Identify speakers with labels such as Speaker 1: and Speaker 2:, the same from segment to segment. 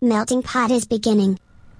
Speaker 1: Melting pot is beginning.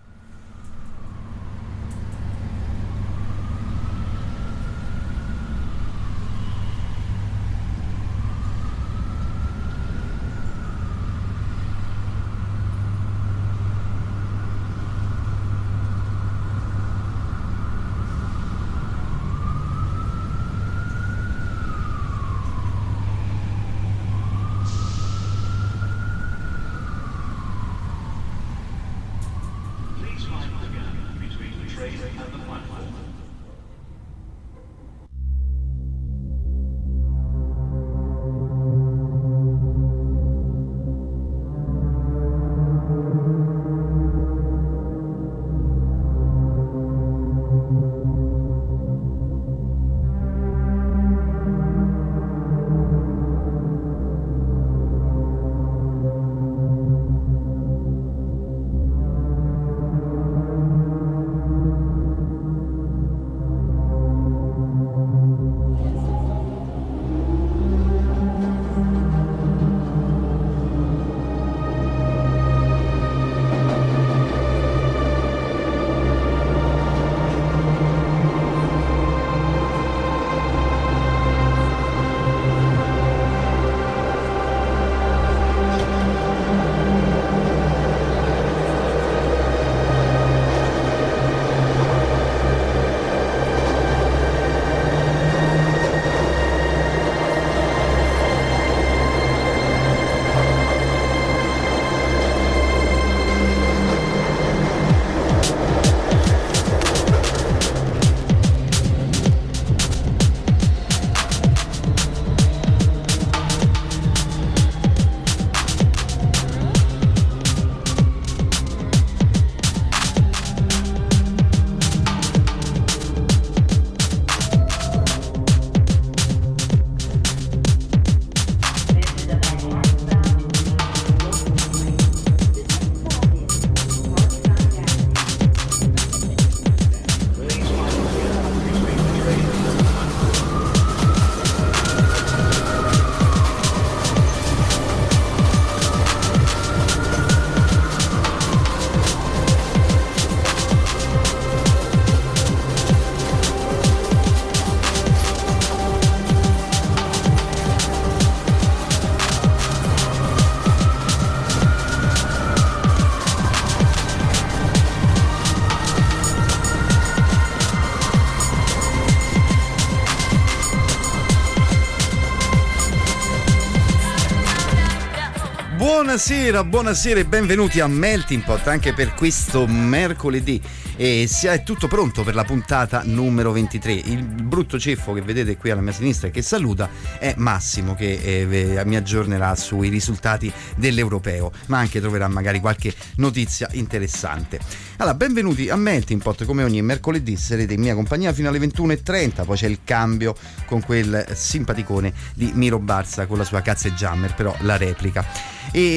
Speaker 2: Buonasera e benvenuti a Melting Pot anche per questo mercoledì. E è tutto pronto per la puntata numero 23. Il brutto ceffo che vedete qui alla mia sinistra e che saluta è Massimo, che mi aggiornerà sui risultati dell'Europeo, ma anche troverà magari qualche notizia interessante. Allora, benvenuti a Melting Pot. Come ogni mercoledì sarete in mia compagnia fino alle 21:30, poi c'è il cambio con quel simpaticone di Miro Barza con la sua Katzenjammer, però la replica.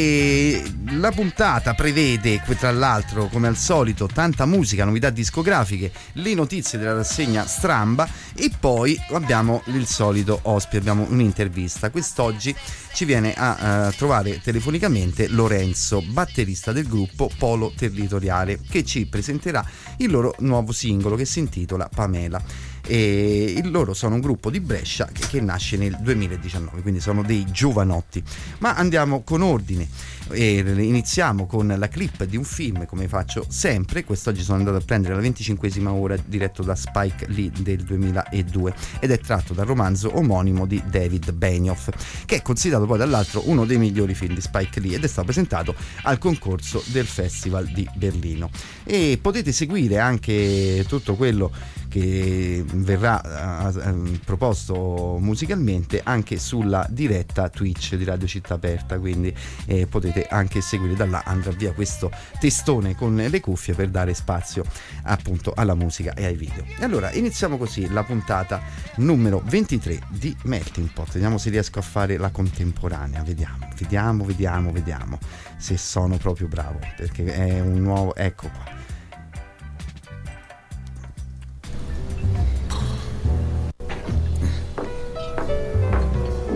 Speaker 2: E la puntata prevede, tra l'altro, come al solito, tanta musica, novità discografiche, le notizie della rassegna Stramba e poi abbiamo il solito ospite, abbiamo un'intervista. Quest'oggi ci viene a trovare telefonicamente Lorenzo, batterista del gruppo Polo Territoriale, che ci presenterà il loro nuovo singolo che si intitola Pamela. E loro sono un gruppo di Brescia che nasce nel 2019, quindi sono dei giovanotti. Ma andiamo con ordine e iniziamo con la clip di un film, come faccio sempre. Quest'oggi sono andato a prendere la 25esima ora, diretto da Spike Lee del 2002, ed è tratto dal romanzo omonimo di David Benioff, che è considerato poi dall'altro uno dei migliori film di Spike Lee ed è stato presentato al concorso del Festival di Berlino. E potete seguire anche tutto quello che verrà proposto musicalmente anche sulla diretta Twitch di Radio Città Aperta, quindi potete anche seguire da là. Andrà via questo testone con le cuffie per dare spazio appunto alla musica e ai video. E allora iniziamo così la puntata numero 23 di Melting Pot. Vediamo se riesco a fare la contemporanea, vediamo se sono proprio bravo, perché è un nuovo, ecco qua.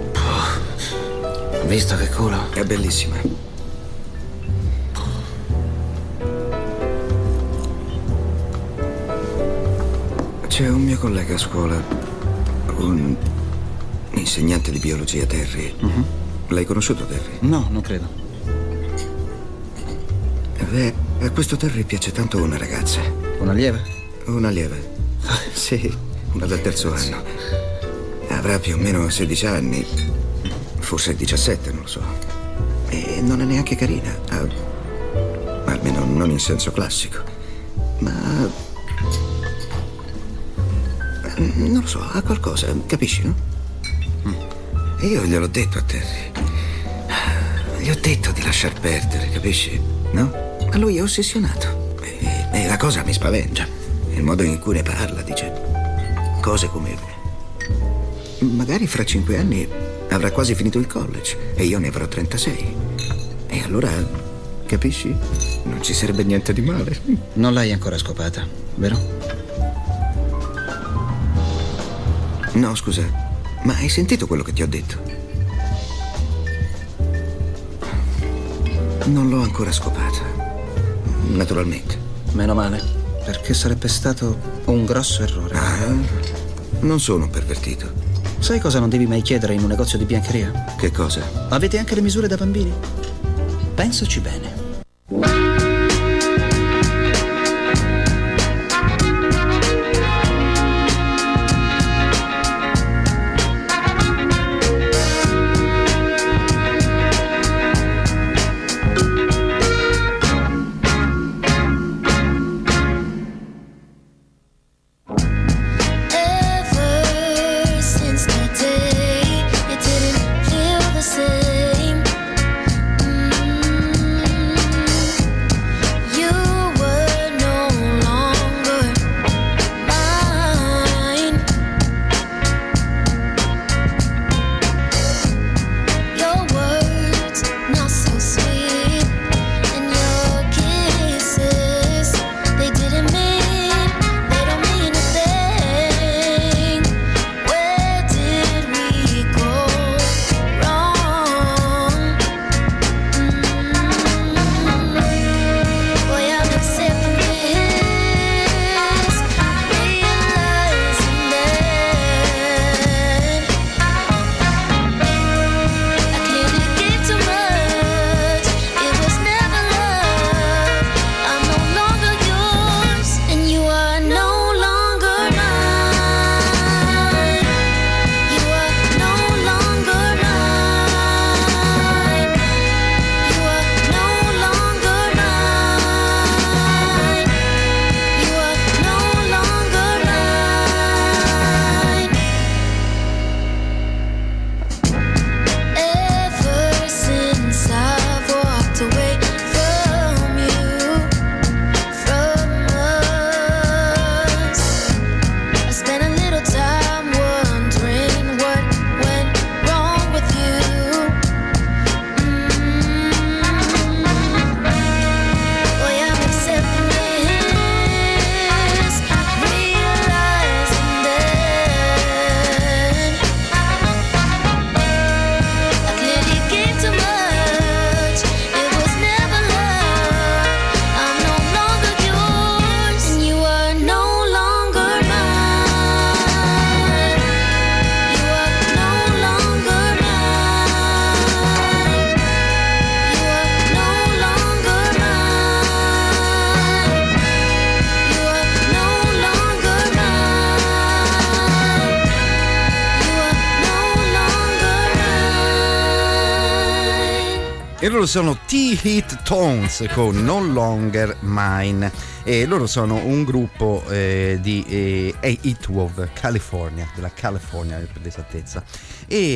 Speaker 3: Visto che culo? È bellissima.
Speaker 1: C'è un mio collega a scuola, un insegnante di biologia, Terry. L'hai conosciuto, Terry?
Speaker 3: No, non credo.
Speaker 1: Beh, a questo Terry piace tanto una ragazza.
Speaker 3: Una lieve?
Speaker 1: Una lieve. Sì, una del terzo anno. Avrà più o meno 16 anni, forse 17, non lo so. E non è neanche carina, almeno non in senso classico. Ma non lo so, ha qualcosa, capisci, no? E io gliel'ho detto a Terry. Gli ho detto di lasciar perdere, capisci? No? Ma lui è ossessionato. E la cosa mi spaventa. Il modo in cui ne parla, dice cose come... Magari fra 5 anni avrà quasi finito il college e io ne avrò 36. E allora, capisci? Non ci sarebbe niente di male.
Speaker 3: Non l'hai ancora scopata, vero?
Speaker 1: No, scusa, ma hai sentito quello che ti ho detto? Non l'ho ancora scopata, naturalmente.
Speaker 3: Meno male, perché sarebbe stato un grosso errore.
Speaker 1: Non sono un pervertito.
Speaker 3: Sai cosa non devi mai chiedere in un negozio di biancheria?
Speaker 1: Che cosa?
Speaker 3: Avete anche le misure da bambini? Pensaci bene.
Speaker 2: E loro sono T-Hit Tones con No Longer Mine, e loro sono un gruppo di Heatwave, California, della California per l'esattezza, e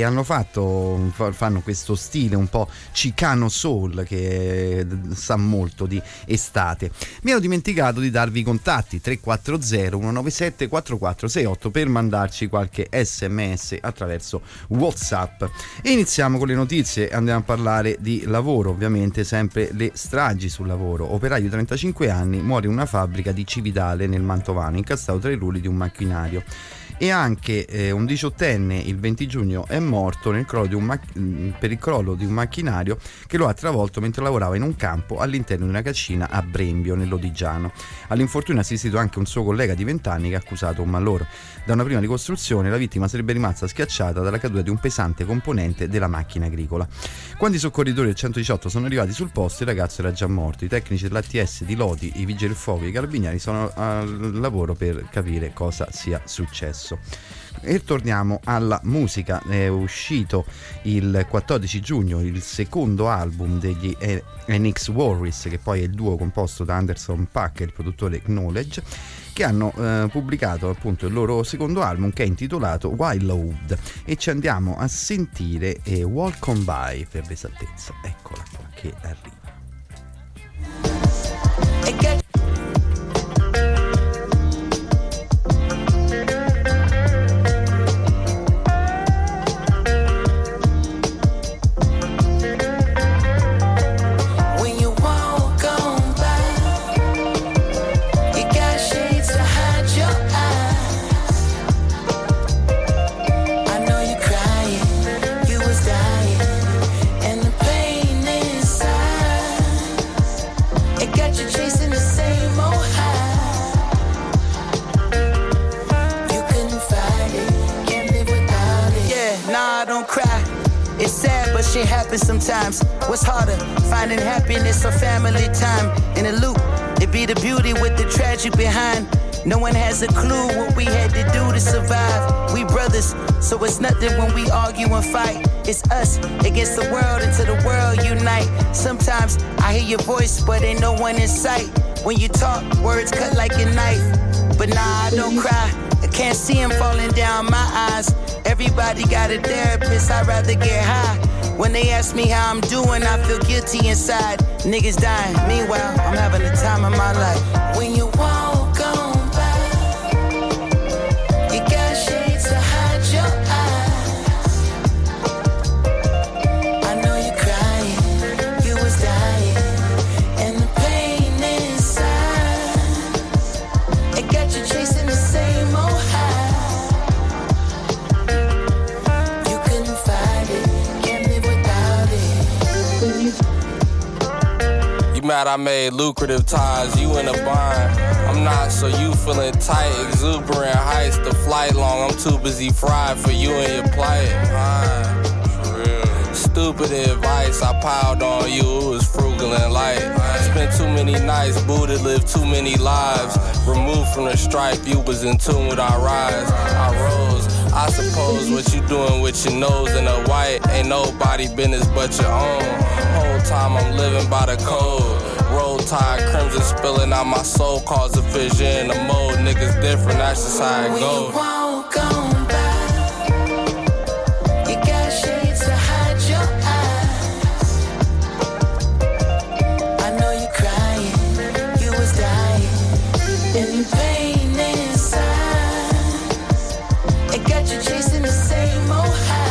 Speaker 2: fanno questo stile un po' Chicano Soul che sa molto di estate. Mi ero dimenticato di darvi i contatti: 340 197 4468 per mandarci qualche SMS attraverso WhatsApp. E iniziamo con le notizie. Andiamo a parlare di lavoro, ovviamente, sempre le stragi sul lavoro. Operaio 35 anni muore in una fabbrica di Cividale nel Mantovano, incastrato tra i rulli di un macchinario. e anche un 18enne il 20 giugno è morto nel crollo per il crollo di un macchinario che lo ha travolto mentre lavorava in un campo all'interno di una cascina a Brembio nell'Odigiano. All'infortunio è assistito anche un suo collega di 20 anni che ha accusato un malore. Da una prima ricostruzione la vittima sarebbe rimasta schiacciata dalla caduta di un pesante componente della macchina agricola. Quando i soccorritori del 118 sono arrivati sul posto il ragazzo era già morto. I tecnici dell'ATS di Lodi, i vigili del fuoco e i carabinieri sono al lavoro per capire cosa sia successo. E torniamo alla musica. È uscito il 14 giugno il secondo album degli NX Worries, che poi è il duo composto da Anderson .Paak e il produttore Knowledge, che hanno pubblicato appunto il loro secondo album, che è intitolato Wildwood, e ci andiamo a sentire Walk On By per l'esattezza. Eccola qua che arriva.
Speaker 4: Shit happens sometimes. What's harder, finding happiness or family time? In a loop, it be the beauty with the tragic behind. No one has a clue what we had to do to survive. We brothers, so it's nothing when we argue and fight. It's us against the world until the world unite. Sometimes I hear your voice, but ain't no one in sight. When you talk, words cut like a knife. But nah, I don't cry. I can't see him falling down my eyes. Everybody got a therapist, I'd rather get high. When they ask me how I'm doing, I feel guilty inside. Niggas dying, meanwhile, I'm having the time of my life. When you walk on by, you got shades to hide your eyes. I know you're crying, you was dying, and the pain inside, it got you chasing the same old high.
Speaker 5: Mad I made lucrative ties, you in a bind. I'm not, so you feeling tight, exuberant heights. The flight long, I'm too busy fried for you and your plight. For real. Stupid advice, I piled on you, it was frugal and light. Spent too many nights, booted, lived too many lives. Removed from the stripe, you was in tune with our rise. I rose, I suppose what you doing with your nose in a white ain't nobody business but your own. Whole time I'm living by the code. Roll tide, crimson spilling out my soul, cause a fissure in the mode. Niggas different, that's just how it goes.
Speaker 4: When you walk on by, you got shades to hide your eyes. I know you're crying, you was dying, and the pain inside, it got you chasing the same old high.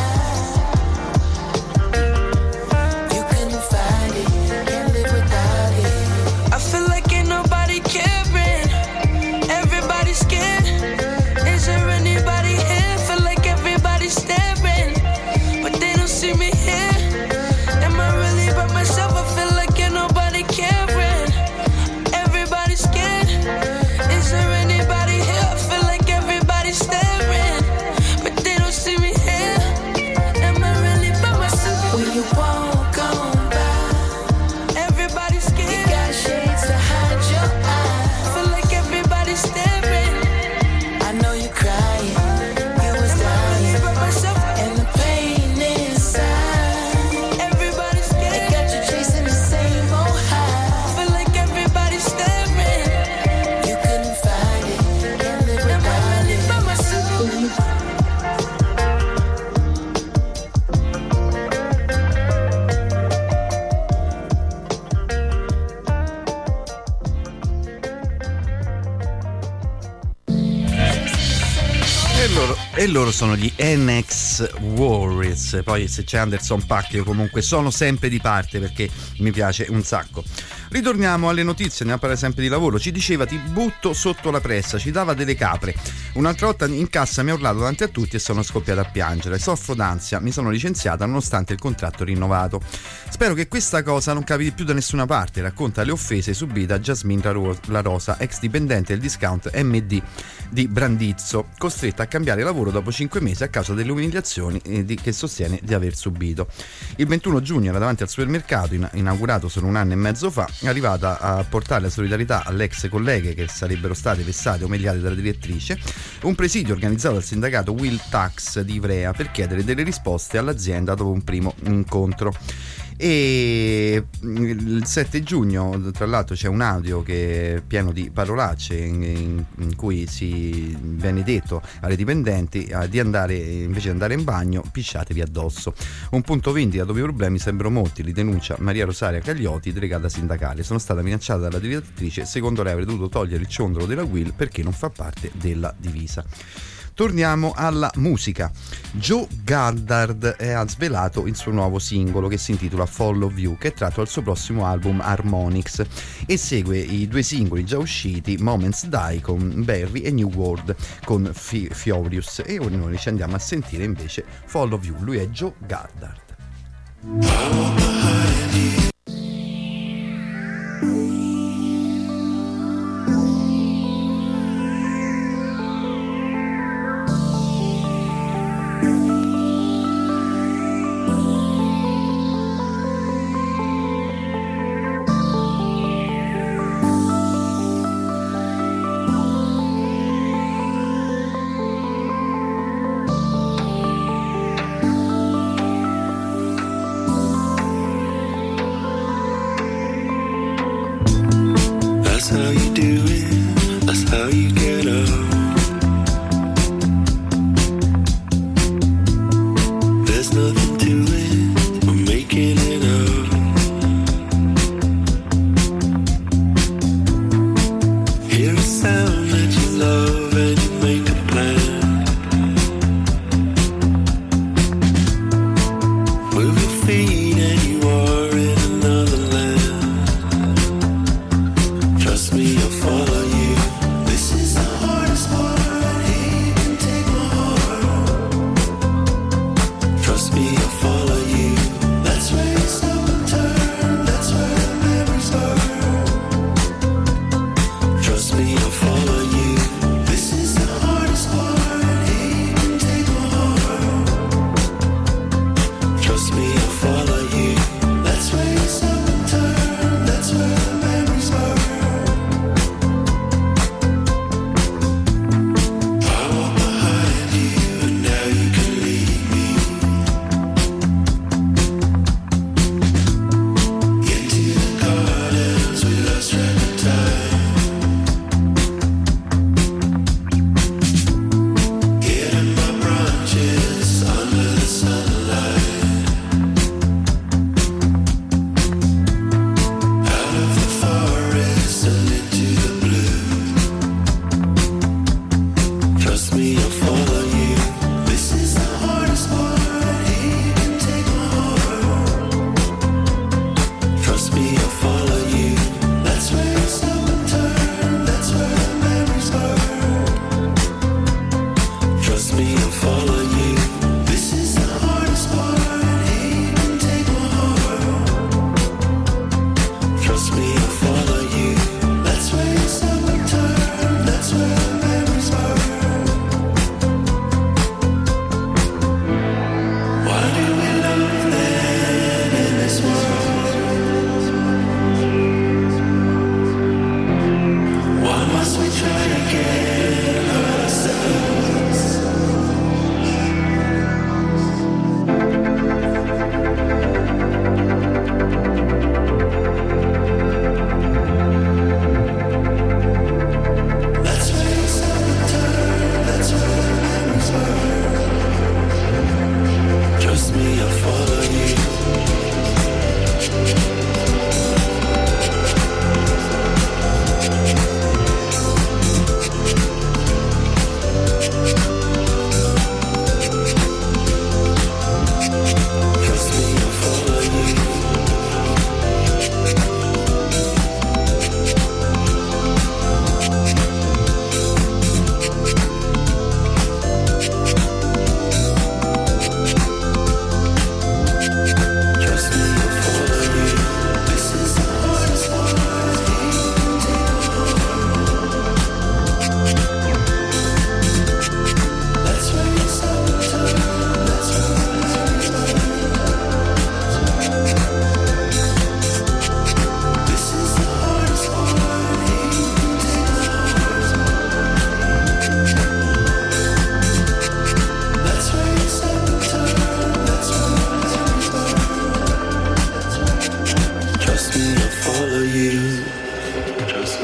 Speaker 2: E loro sono gli NX Worries. Poi se c'è Anderson .Paak io comunque sono sempre di parte perché mi piace un sacco. Ritorniamo alle notizie, andiamo a parlare sempre di lavoro. Ci diceva: ti butto sotto la pressa, ci dava delle capre. Un'altra volta in cassa mi ha urlato davanti a tutti e sono scoppiata a piangere. Soffro d'ansia, mi sono licenziata nonostante il contratto rinnovato. Spero che questa cosa non capiti più da nessuna parte, racconta le offese subite a Jasmine La Rosa, ex dipendente del discount MD di Brandizzo, costretta a cambiare lavoro dopo 5 mesi a causa delle umiliazioni che sostiene di aver subito. Il 21 giugno era davanti al supermercato, inaugurato solo un anno e mezzo fa, è arrivata a portare la solidarietà alle ex colleghe che sarebbero state vessate o umiliate dalla direttrice, un presidio organizzato dal sindacato Will Tax di Ivrea per chiedere delle risposte all'azienda dopo un primo incontro. E il 7 giugno tra l'altro c'è un audio che è pieno di parolacce in cui si viene detto alle dipendenti di andare, invece di andare in bagno, pisciatevi addosso. Un punto vendita dove i problemi sembrano molti, li denuncia Maria Rosaria Cagliotti, delegata sindacale. Sono stata minacciata dalla direttrice, secondo lei avrei dovuto togliere il ciondolo della Will perché non fa parte della divisa. Torniamo alla musica. Joe Goddard ha svelato il suo nuovo singolo che si intitola Follow You, che è tratto dal suo prossimo album Harmonix e segue i 2 singoli già usciti, Moments Die con Barry e New World con Furious, e ora noi ci andiamo a sentire invece Follow You. Lui è Joe Goddard.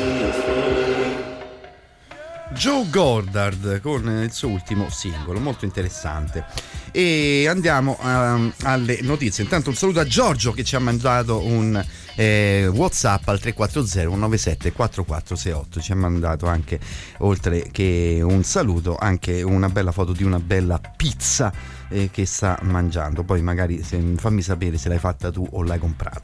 Speaker 2: Joe Goddard con il suo ultimo singolo, molto interessante. E andiamo alle notizie. Intanto un saluto a Giorgio che ci ha mandato un WhatsApp al 340 197 4468. Ci ha mandato anche, oltre che un saluto, anche una bella foto di una bella pizza che sta mangiando. Poi magari fammi sapere se l'hai fatta tu o l'hai comprata.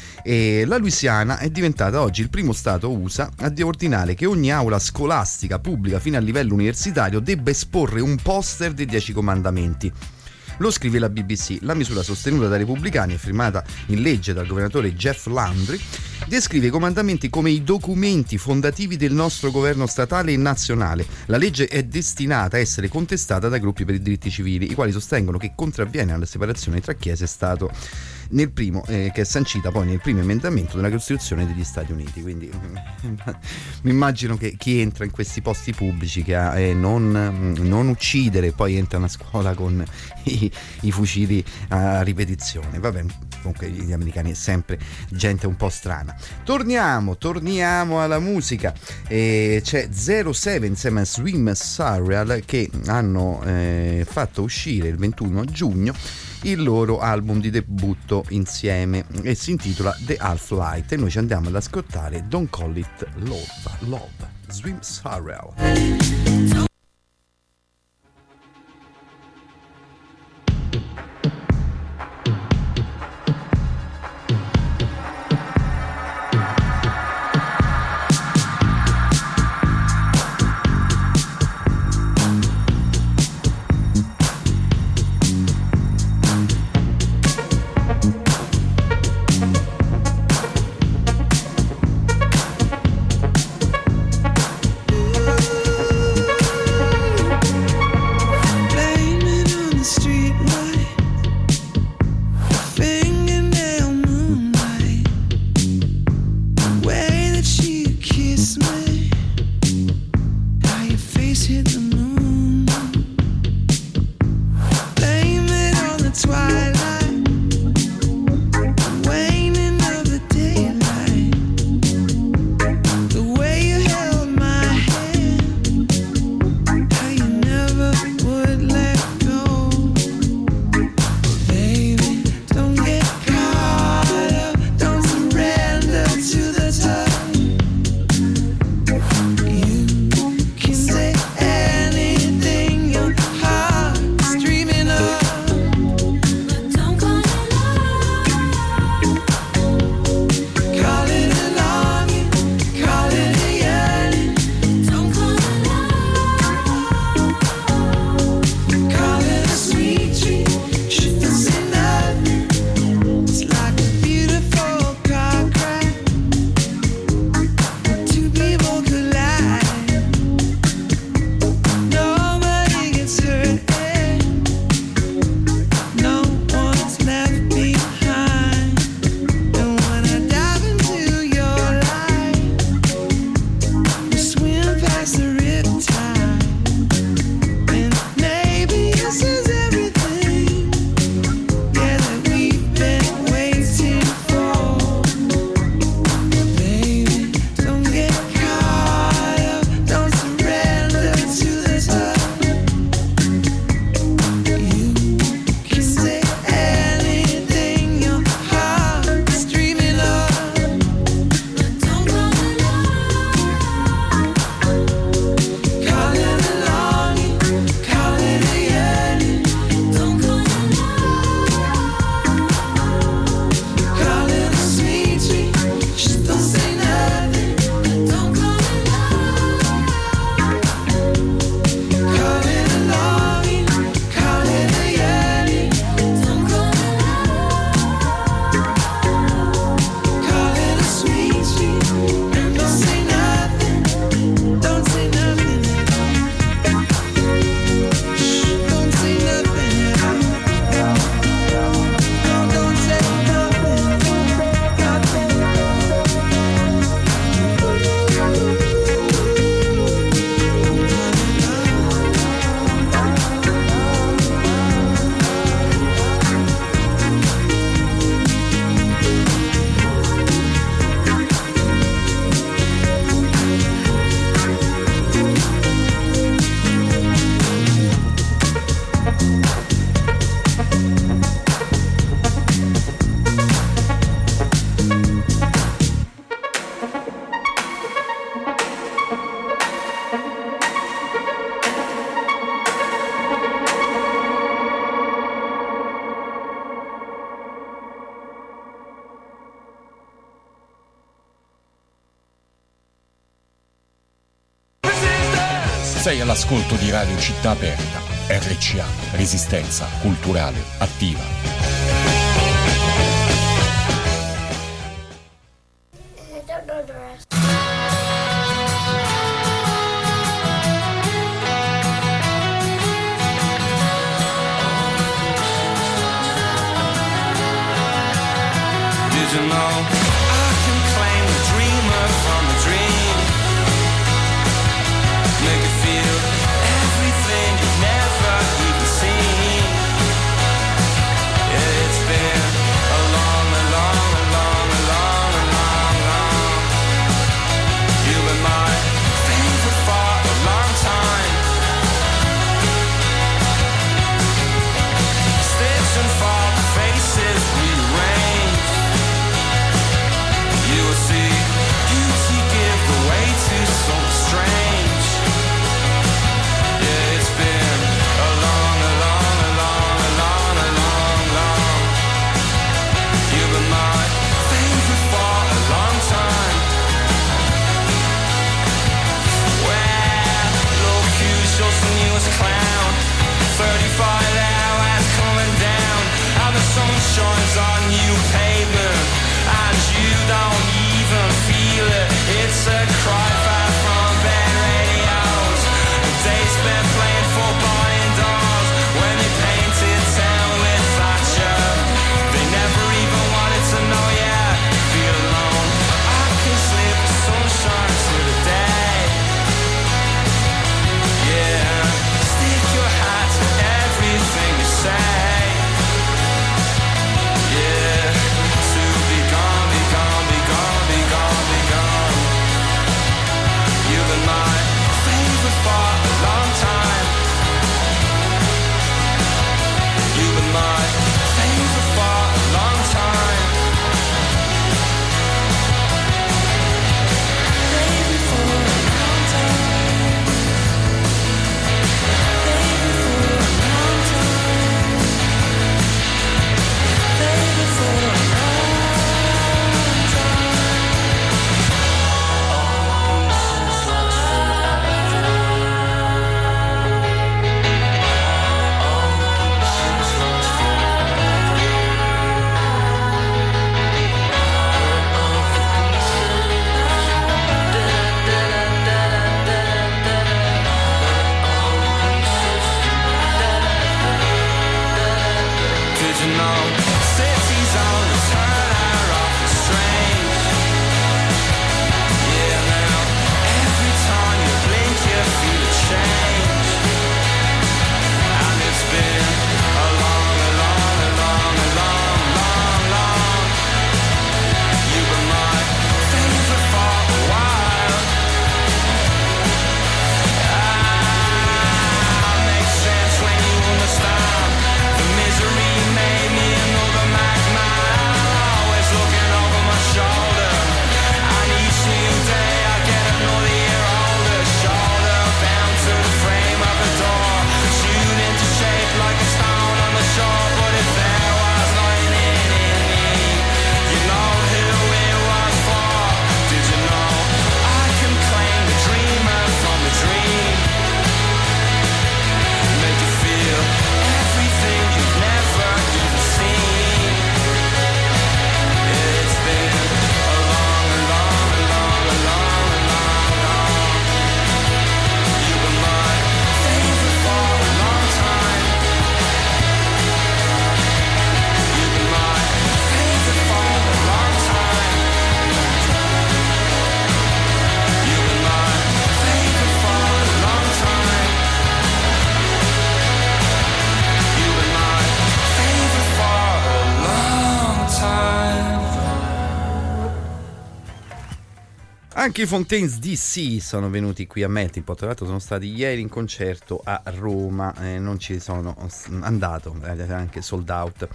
Speaker 2: E la Louisiana è diventata oggi il primo stato USA a ordinare che ogni aula scolastica pubblica fino a livello universitario debba esporre un poster dei 10 comandamenti. Lo scrive la BBC. La misura sostenuta dai repubblicani e firmata in legge dal governatore Jeff Landry descrive i comandamenti come i documenti fondativi del nostro governo statale e nazionale. La legge è destinata a essere contestata dai gruppi per i diritti civili, i quali sostengono che contravviene alla separazione tra Chiesa e Stato, nel primo che è sancita poi nel primo emendamento della Costituzione degli Stati Uniti. Quindi mi immagino che chi entra in questi posti pubblici che non uccidere, poi entra a scuola con i fucili a ripetizione. Vabbè, comunque gli americani è sempre gente un po' strana. Torniamo alla musica. C'è 07 insieme a Swim Surreal che hanno fatto uscire il 21 giugno il loro album di debutto insieme e si intitola The Half-Light, e noi ci andiamo ad ascoltare Don't Call It Love, Swim Surreal.
Speaker 6: Any Sei all'ascolto di Radio Città Aperta, RCA, Resistenza Culturale Attiva.
Speaker 2: Anche i Fontaines DC sono venuti qui a Melting Pot, tra l'altro sono stati ieri in concerto a Roma, non ci sono andato, anche sold out.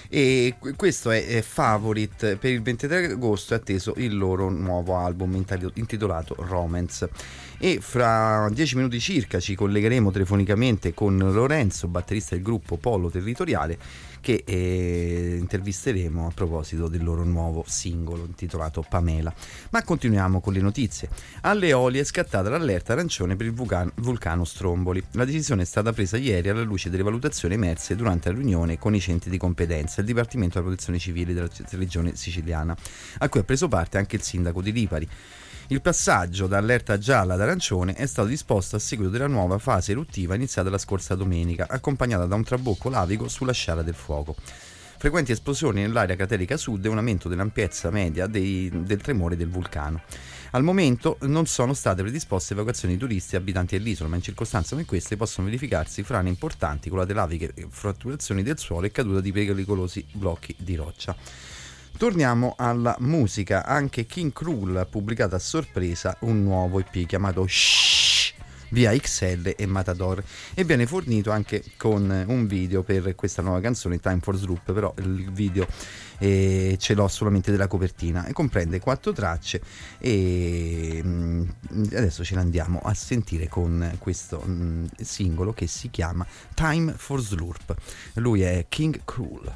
Speaker 2: E questo è Favorite. Per il 23 agosto è atteso il loro nuovo album intitolato Romance. E fra 10 minuti circa ci collegheremo telefonicamente con Lorenzo, batterista del gruppo Polo Territoriale, che intervisteremo a proposito del loro nuovo singolo intitolato Pamela. Ma continuiamo con le notizie. Alle Eolie è scattata l'allerta arancione per il vulcano Stromboli. La decisione è stata presa ieri alla luce delle valutazioni emerse durante la riunione con i centri di competenza e il Dipartimento della Protezione Civile della regione siciliana, a cui ha preso parte anche il sindaco di Lipari. Il passaggio da allerta gialla ad arancione è stato disposto a seguito della nuova fase eruttiva iniziata la scorsa domenica, accompagnata da un trabocco lavico sulla sciara del fuoco. Frequenti esplosioni nell'area craterica sud e un aumento dell'ampiezza media del tremore del vulcano. Al momento non sono state predisposte evacuazioni di turisti e abitanti dell'isola, ma in circostanze come queste possono verificarsi frane importanti, colate laviche, fratturazioni del suolo e caduta di pericolosi blocchi di roccia. Torniamo alla musica. Anche King Krul ha pubblicato a sorpresa un nuovo EP chiamato Shhh via XL e Matador, e viene fornito anche con un video per questa nuova canzone Time for Sloop, però il video ce l'ho solamente della copertina e comprende 4 tracce, e adesso ce l'andiamo a sentire con questo singolo che si chiama Time for Sloop. Lui è King Krul.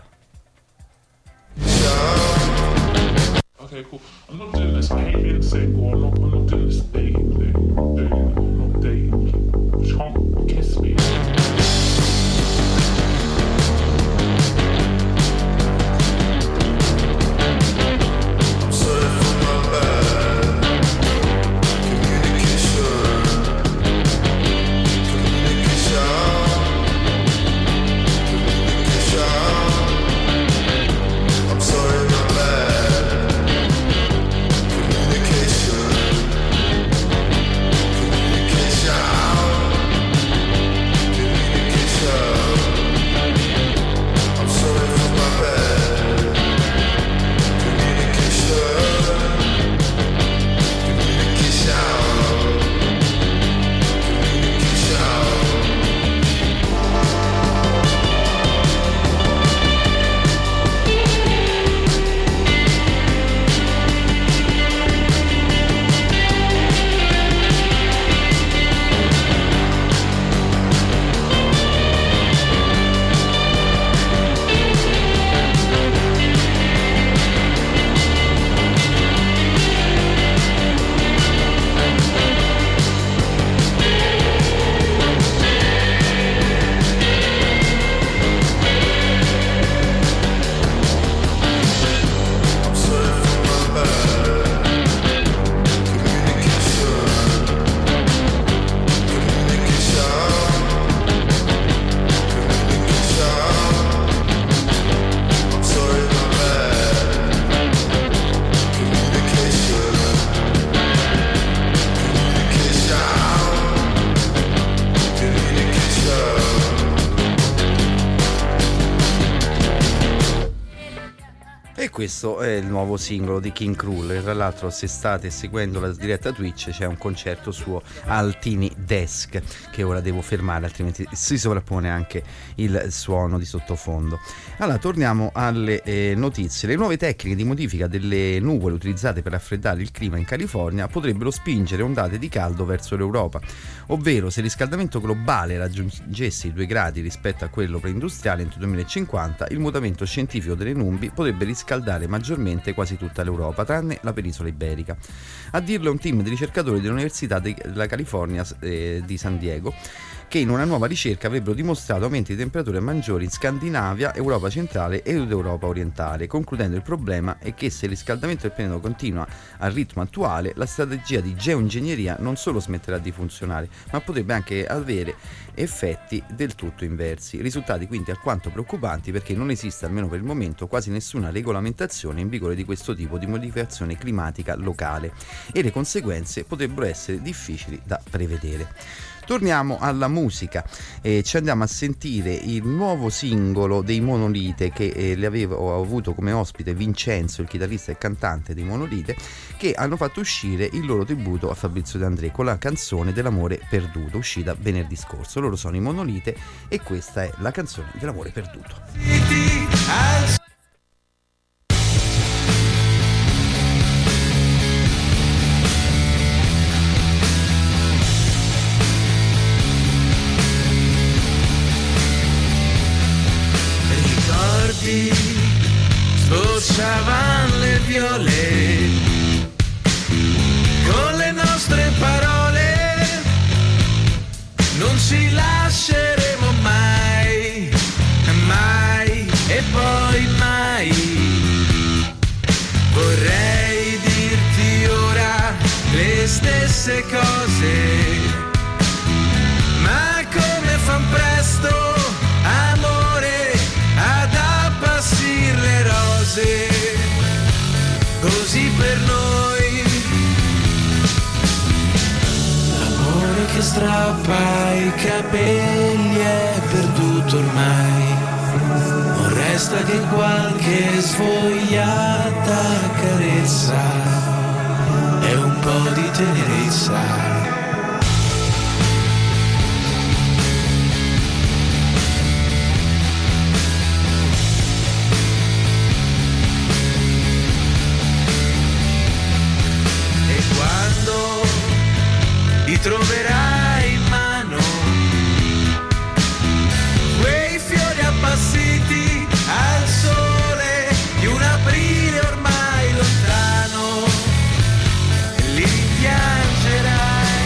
Speaker 7: Okay, cool. I'm not doing this. I hate being single. I'm not doing this dating thing. I'm not dating. Just can't kiss me.
Speaker 8: I'm sorry for my bad communication. I'm sorry, my bad
Speaker 2: Questo è il nuovo singolo di King Krul, e tra l'altro se state seguendo la diretta Twitch c'è un concerto suo al Tiny Desk che ora devo fermare, altrimenti si sovrappone anche il suono di sottofondo. Allora torniamo alle notizie. Le nuove tecniche di modifica delle nuvole utilizzate per raffreddare il clima in California potrebbero spingere ondate di caldo verso l'Europa, ovvero se il riscaldamento globale raggiungesse i 2 gradi rispetto a quello preindustriale entro il 2050, il mutamento scientifico delle nubi potrebbe riscaldare maggiormente quasi tutta l'Europa, tranne la penisola iberica. A dirlo è un team di ricercatori dell'Università della California di San Diego, che in una nuova ricerca avrebbero dimostrato aumenti di temperature maggiori in Scandinavia, Europa centrale ed Europa orientale, concludendo il problema è che se il riscaldamento del pianeta continua al ritmo attuale, la strategia di geoingegneria non solo smetterà di funzionare, ma potrebbe anche avere effetti del tutto inversi. Risultati quindi alquanto preoccupanti, perché non esiste, almeno per il momento, quasi nessuna regolamentazione in vigore di questo tipo di modificazione climatica locale, e le conseguenze potrebbero essere difficili da prevedere. Torniamo alla musica e ci andiamo a sentire il nuovo singolo dei Monolite, che ho avuto come ospite Vincenzo, il chitarrista e cantante dei Monolite, che hanno fatto uscire il loro tributo a Fabrizio De André con la canzone dell'amore perduto, uscita venerdì scorso. Loro sono i Monolite e questa è la canzone dell'amore perduto.
Speaker 9: stesse cose, ma come fan presto, amore, ad appassir le rose, così per noi. L'amore che strappa i capelli è perduto ormai, non resta che qualche svogliata carezza e un po' di tenerezza. E quando ti troverai in mano quei fiori appassiti al sole di un aprile ormai lontano, li piangerai,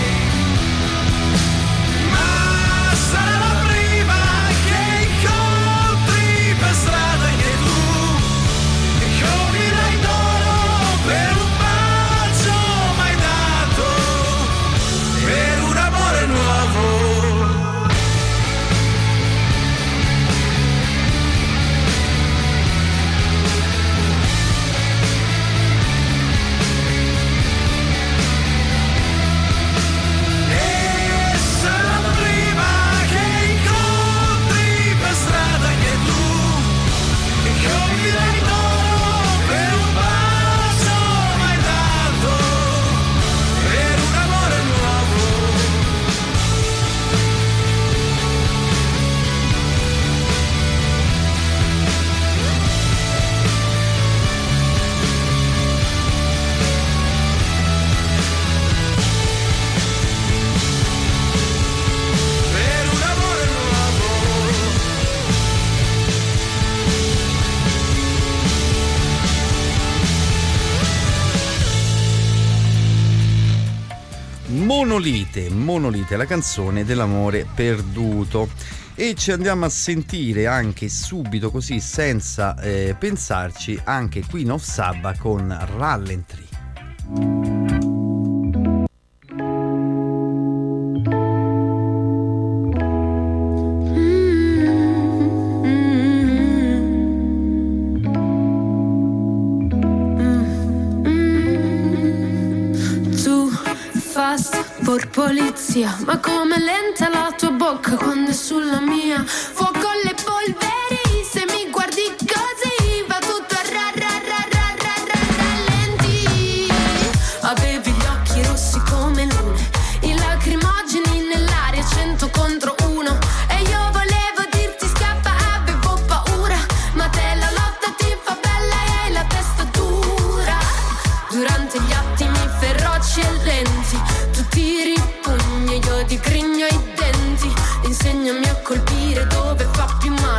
Speaker 9: ma sarà la prima che incontri per strada anche tu, e coprirai d'oro per un bacio mai dato, per un amore nuovo. E sarà la prima che incontri per strada anche tu, e coprirai d'oro per un bacio mai dato, per un amore nuovo. Per un amore nuovo.
Speaker 2: Monolite, la canzone dell'amore perduto. E ci andiamo a sentire anche subito, così senza pensarci, anche Queen of Saba con Rallentry.
Speaker 10: Tu fast for polizia, ma come lenta la tua bocca quando è sulla mia. Fuoco alle polveri, se mi guardi così va tutto a rallenti. Avevi gli occhi rossi come lune, i lacrimogeni nell'aria 100 contro 1, e io volevo dirti scappa, avevo paura, ma te la lotta ti fa bella e hai la testa dura. Durante gli attimi feroci e lenti, tu tiri i pugni, io ti grigno i denti. Insegnami a colpire dove fa più male.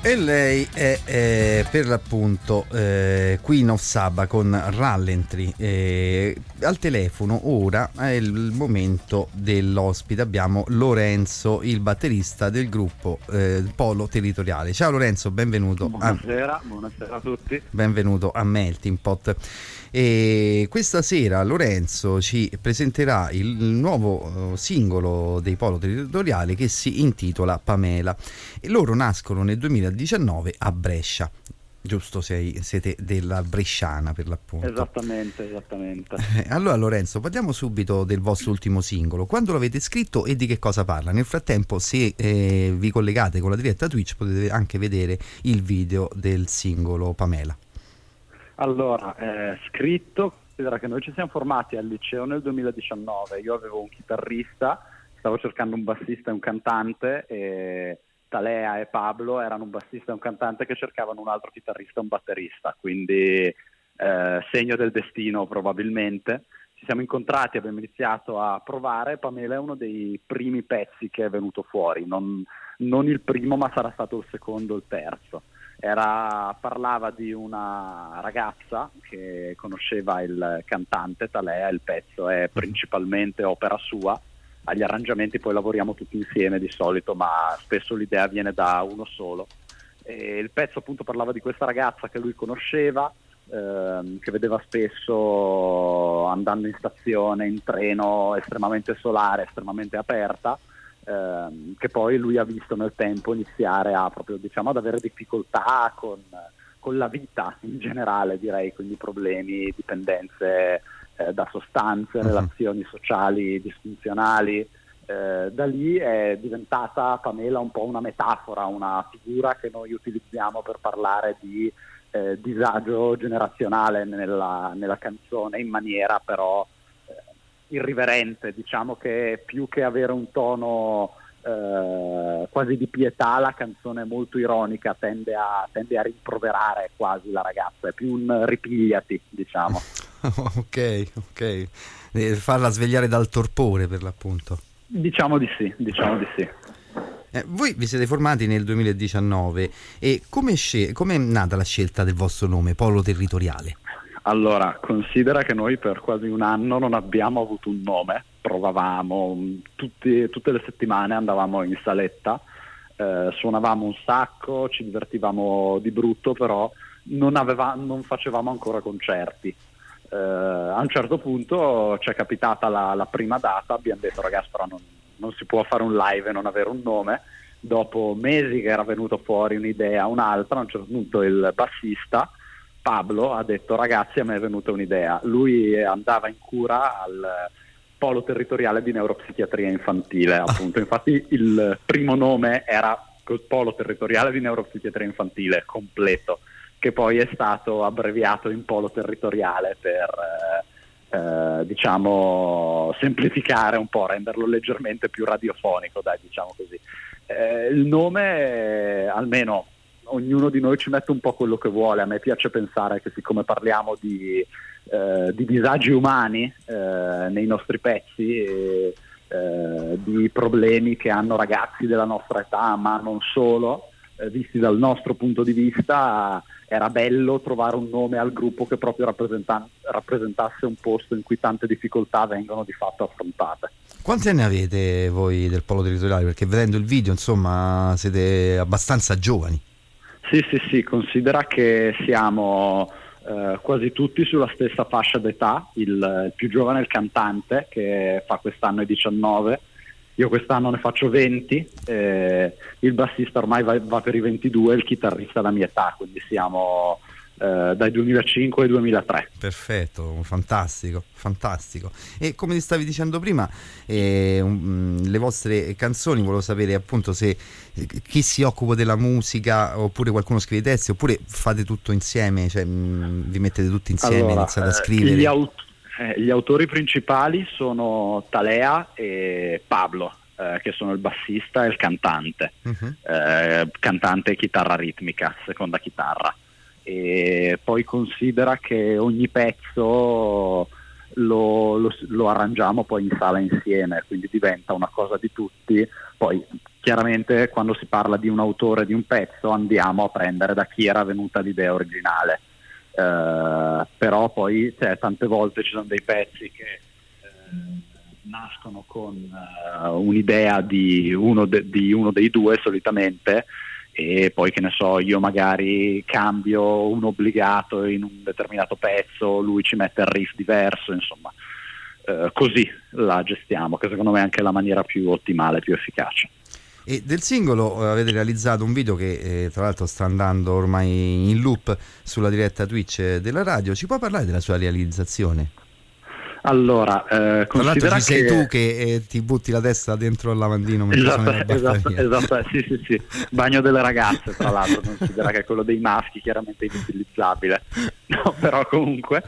Speaker 2: E lei è per l'appunto Queen of Saba con Rallentry. Al telefono ora è il momento dell'ospite. Abbiamo Lorenzo, il batterista del gruppo Polo Territoriale. Ciao Lorenzo, benvenuto.
Speaker 11: Buonasera a tutti.
Speaker 2: Benvenuto a Melting Pot. E questa sera Lorenzo ci presenterà il nuovo singolo dei Polo Territoriale che si intitola Pamela, e loro nascono nel 2019 a Brescia, giusto? Siete della bresciana per l'appunto.
Speaker 11: Esattamente.
Speaker 2: Allora Lorenzo, parliamo subito del vostro ultimo singolo. Quando l'avete scritto e di che cosa parla? Nel frattempo, se vi collegate con la diretta Twitch, potete anche vedere il video del singolo Pamela.
Speaker 11: Allora, scritto, considera che noi ci siamo formati al liceo nel 2019, io avevo un chitarrista, stavo cercando un bassista e un cantante, e Talea e Pablo erano un bassista e un cantante che cercavano un altro chitarrista e un batterista, quindi segno del destino probabilmente. Ci siamo incontrati, abbiamo iniziato a provare. Pamela è uno dei primi pezzi che è venuto fuori, non il primo, ma sarà stato il secondo o il terzo. Parlava di una ragazza che conosceva il cantante Talea, il pezzo è principalmente opera sua, agli arrangiamenti poi lavoriamo tutti insieme di solito, ma spesso l'idea viene da uno solo. E il pezzo appunto parlava di questa ragazza che lui conosceva, che vedeva spesso andando in stazione, in treno, estremamente solare, estremamente aperta, che poi lui ha visto nel tempo iniziare a proprio, diciamo, ad avere difficoltà con la vita in generale, direi, quindi problemi, dipendenze da sostanze, relazioni sociali disfunzionali. Da lì è diventata Pamela un po' una metafora, una figura che noi utilizziamo per parlare di disagio generazionale nella canzone, in maniera però irriverente. Diciamo che più che avere un tono quasi di pietà, la canzone è molto ironica, tende a rimproverare quasi la ragazza, è più un ripigliati, diciamo.
Speaker 2: Ok, farla svegliare dal torpore per l'appunto. Diciamo di sì. Voi vi siete formati nel 2019 e come è nata la scelta del vostro nome, Polo Territoriale?
Speaker 11: Allora, considera che noi per quasi un anno non abbiamo avuto un nome, provavamo tutte le settimane, andavamo in saletta, suonavamo un sacco, ci divertivamo di brutto, però non facevamo ancora concerti. A un certo punto ci è capitata la prima data, abbiamo detto ragazzi, però non si può fare un live e non avere un nome. Dopo mesi che era venuto fuori un'idea, un'altra, a un certo punto il bassista Pablo ha detto ragazzi, a me è venuta un'idea. Lui andava in cura al Polo Territoriale di Neuropsichiatria Infantile, appunto. Infatti il primo nome era Polo Territoriale di Neuropsichiatria Infantile completo, che poi è stato abbreviato in Polo Territoriale per diciamo semplificare un po', renderlo leggermente più radiofonico, dai, diciamo così. Il nome, almeno ognuno di noi ci mette un po' quello che vuole. A me piace pensare che, siccome parliamo di disagi umani nei nostri pezzi, di problemi che hanno ragazzi della nostra età, ma non solo, visti dal nostro punto di vista, era bello trovare un nome al gruppo che proprio rappresentasse un posto in cui tante difficoltà vengono di fatto affrontate.
Speaker 2: Quanti anni avete voi del Polo Territoriale? Perché vedendo il video, insomma, siete abbastanza giovani.
Speaker 11: Sì, considera che siamo quasi tutti sulla stessa fascia d'età. Il più giovane è il cantante, che fa quest'anno i 19, io quest'anno ne faccio 20, il bassista ormai va per i 22, il chitarrista la mia età, quindi siamo dai 2005 ai 2003.
Speaker 2: Perfetto, fantastico. E come ti stavi dicendo prima, le vostre canzoni, volevo sapere appunto se chi si occupa della musica, oppure qualcuno scrive i testi, oppure fate tutto insieme, cioè vi mettete tutti insieme, allora, iniziate a scrivere.
Speaker 11: Gli autori principali sono Talea e Pablo, che sono il bassista e il cantante, cantante e chitarra ritmica, seconda chitarra. E poi considera che ogni pezzo lo arrangiamo poi in sala insieme, quindi diventa una cosa di tutti. Poi chiaramente quando si parla di un autore di un pezzo andiamo a prendere da chi era venuta l'idea originale, però poi tante volte ci sono dei pezzi che nascono con un'idea di uno dei due solitamente, e poi che ne so, io magari cambio un obbligato in un determinato pezzo, lui ci mette il riff diverso, insomma, così la gestiamo, che secondo me è anche la maniera più ottimale, più efficace.
Speaker 2: E del singolo avete realizzato un video che tra l'altro sta andando ormai in loop sulla diretta Twitch della radio. Ci puoi parlare della sua realizzazione?
Speaker 11: Allora,
Speaker 2: tra l'altro ci sei
Speaker 11: che...
Speaker 2: tu che ti butti la testa dentro il lavandino mentre suoni la batteria.
Speaker 11: Esatto, sì. Bagno delle ragazze, tra l'altro, considera che quello dei maschi chiaramente è inutilizzabile. No, però comunque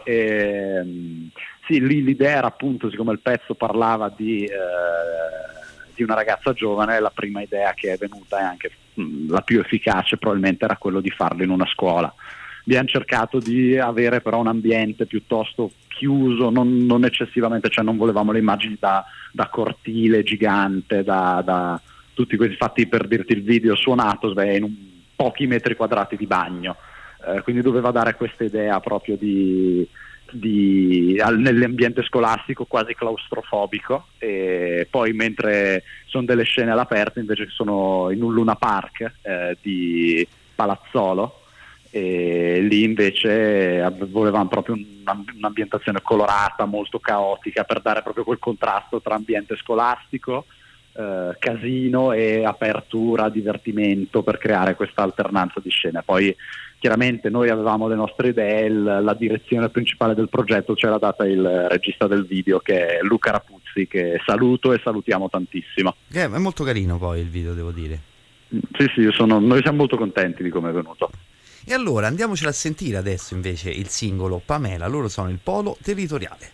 Speaker 11: sì, lì l'idea era appunto, siccome il pezzo parlava di una ragazza giovane, la prima idea che è venuta, e anche la più efficace probabilmente, era quello di farlo in una scuola. Abbiamo cercato di avere però un ambiente piuttosto chiuso, non eccessivamente, cioè non volevamo le immagini da cortile gigante, da tutti questi fatti, per dirti, il video suonato in pochi metri quadrati di bagno, quindi doveva dare questa idea proprio nell'ambiente scolastico quasi claustrofobico. E poi mentre sono delle scene all'aperto invece sono in un Luna Park di Palazzolo, e lì invece volevamo proprio un'ambientazione colorata, molto caotica, per dare proprio quel contrasto tra ambiente scolastico, casino, e apertura, divertimento, per creare questa alternanza di scene. Poi chiaramente noi avevamo le nostre idee, la direzione principale del progetto ce l'ha data il regista del video, che è Luca Rapuzzi, che saluto e salutiamo tantissimo.
Speaker 2: È molto carino poi il video, devo dire.
Speaker 11: Sì, noi siamo molto contenti di come è venuto.
Speaker 2: E allora andiamocela a sentire adesso invece il singolo Pamela. Loro sono il Polo Territoriale.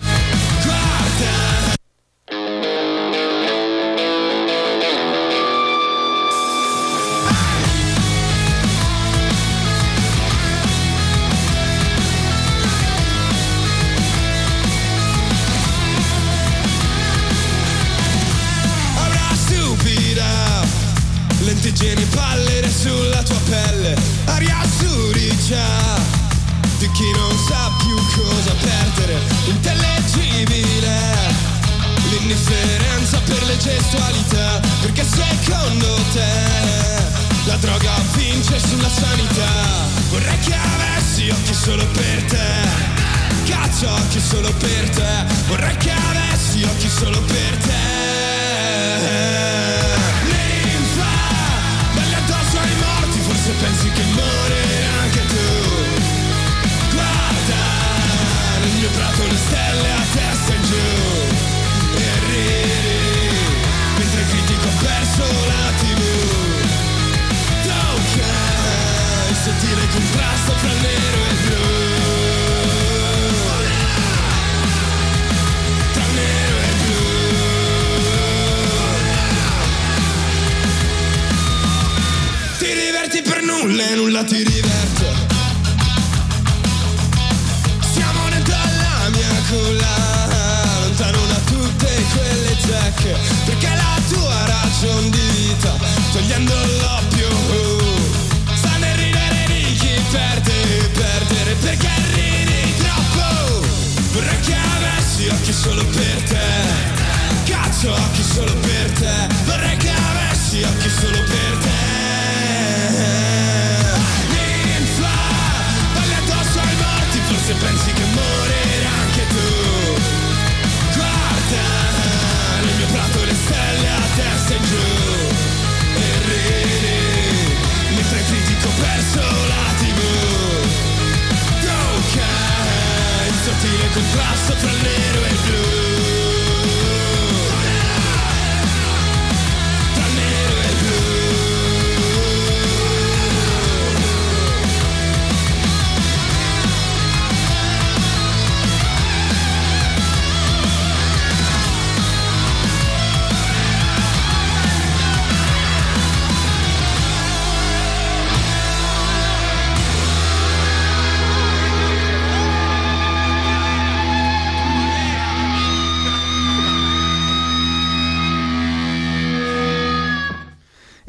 Speaker 9: Avrà stupida, lentiggini pallere sulla tua pelle, aria suricia di chi non sa più cosa perdere, intellegibile l'indifferenza per le gestualità, perché secondo te la droga vince sulla sanità. Vorrei che avessi occhi solo per te, cazzo, occhi solo per te, vorrei che avessi occhi solo per te. Se pensi che morirà anche tu, guarda nel mio prato le stelle a testa in giù e ridi mentre critico ho perso la TV. Tocca il sottile contrasto fra il nero e il blu, tra il nero e il blu. Ti diverti per nulla e nulla ti diverte. Siamo dentro alla mia culla, lontano da tutte quelle zecche, perché la tua ragion di vita, togliendo l'oppio, sta nel ridere di chi perdere, perché ridi troppo. Vorrei che avessi occhi solo per te, cazzo, occhi solo per te, vorrei che avessi occhi solo per te. Se pensi che morirà anche tu, guarda nel mio prato le stelle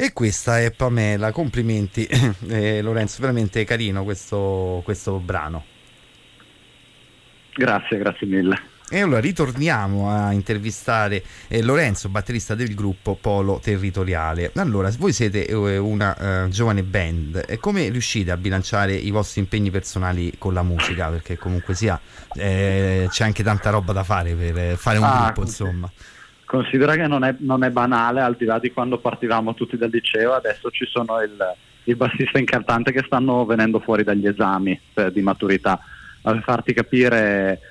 Speaker 2: E questa è Pamela, complimenti Lorenzo, veramente carino questo brano.
Speaker 11: Grazie mille.
Speaker 2: E allora ritorniamo a intervistare Lorenzo, batterista del gruppo Polo Territoriale. Allora, voi siete una giovane band, e come riuscite a bilanciare i vostri impegni personali con la musica? Perché comunque sia c'è anche tanta roba da fare per fare un gruppo, insomma.
Speaker 11: Considera che non è banale, al di là di quando partivamo tutti dal liceo, adesso ci sono il bassista incantante che stanno venendo fuori dagli esami di maturità. Per farti capire,